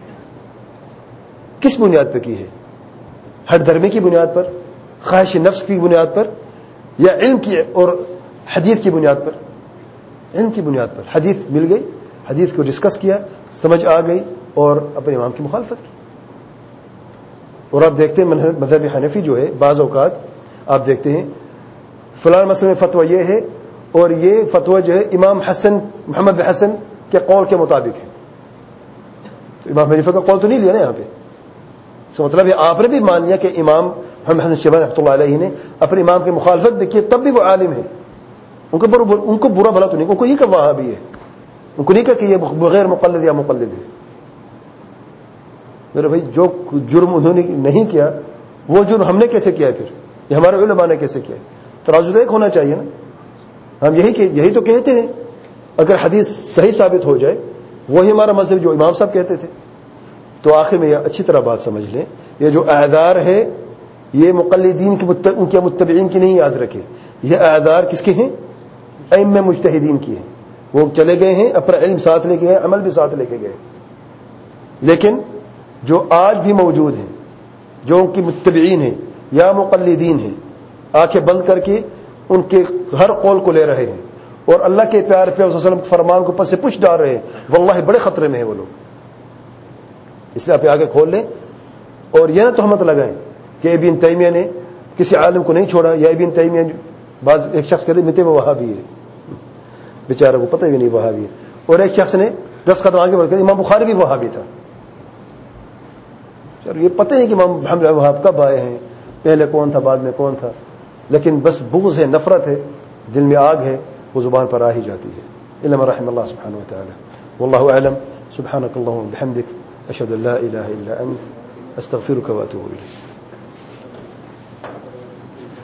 کس بنیاد پہ کی ہے؟ ہر دھرمی کی بنیاد پر، خواہش نفس کی بنیاد پر، یا علم کی اور حدیث کی بنیاد پر؟ علم کی بنیاد پر. حدیث مل گئی، حدیث کو ڈسکس کیا، سمجھ آ گئی اور اپنے امام کی مخالفت کی. اور آپ دیکھتے ہیں مذہب حنفی جو ہے بعض اوقات آپ دیکھتے ہیں فلاں مسئلے میں فتویٰ یہ ہے اور یہ فتویٰ جو ہے امام حسن محمد بن حسن کے قول کے مطابق ہے. تو امام حنیفہ کا قول تو نہیں لیا نا یہاں پہ. اس کا مطلب ہے آپ نے بھی مان لیا کہ امام محمد حسن شیبانی رحمۃ اللہ علیہ نے اپنے امام کی مخالفت بھی کی، تب بھی وہ عالم ہے. ان کو برا بھلا تو نہیں، ان کو یہ کہ وہابی ہے، ان کو نہیں کہا کہ یہ بغیر مقلد یا مقلد ہے. میرے بھائی جو جرم انہوں نے نہیں کیا وہ جرم ہم نے کیسے کیا ہے؟ پھر یہ ہمارے علماء نے کیسے کیا ہے؟ ترازو ایک ہونا چاہیے نا. ہم یہی تو کہتے ہیں اگر حدیث صحیح ثابت ہو جائے وہی ہمارا مذہب جو امام صاحب کہتے تھے. تو آخر میں یہ اچھی طرح بات سمجھ لیں، یہ جو اعذار ہے یہ مقلدین ان کے متبعین کی نہیں، یاد رکھے یہ اعذار کس کے ہیں؟ ائمہ مجتہدین کی ہیں. وہ چلے گئے ہیں، اپنا علم ساتھ لے کے گئے، عمل بھی ساتھ لے کے گئے. لیکن جو آج بھی موجود ہیں، جو ان کی متبعین ہیں یا مقلدین ہیں، آنکھیں بند کر کے ان کے ہر قول کو لے رہے ہیں اور اللہ کے پیار پہ صلی اللہ علیہ وسلم کے فرمان کو پس سے پش ڈال رہے ہیں، واللہ بڑے خطرے میں ہیں وہ لوگ. اس لیے آپ آگے کھول لیں اور یہ نہ تہمت لگائیں کہ ابن تیمیہ نے کسی عالم کو نہیں چھوڑا، یا ابن تیمیہ بعض ایک شخص کہتے ہیں وہ وہابی ہے، بیچارہ کو پتہ بھی نہیں وہابی ہے. اور ایک شخص نے 10 قدم آگے بڑھ کر امام بخاری بھی وہابی تھا. یہ پتہ نہیں کہ امام محمد وہاب کب آئے ہیں، پہلے کون تھا بعد میں کون تھا، لیکن بس بغض ہے، نفرت ہے، دل میں آگ ہے، وہ زبان پر آ ہی جاتی ہے. الا من رحم اللہ سبحانہ وتعالی. واللہ اعلم. سبحانک اللہم وبحمدک، اشہد ان لا الہ الا انت، استغفرک واتوب الیک.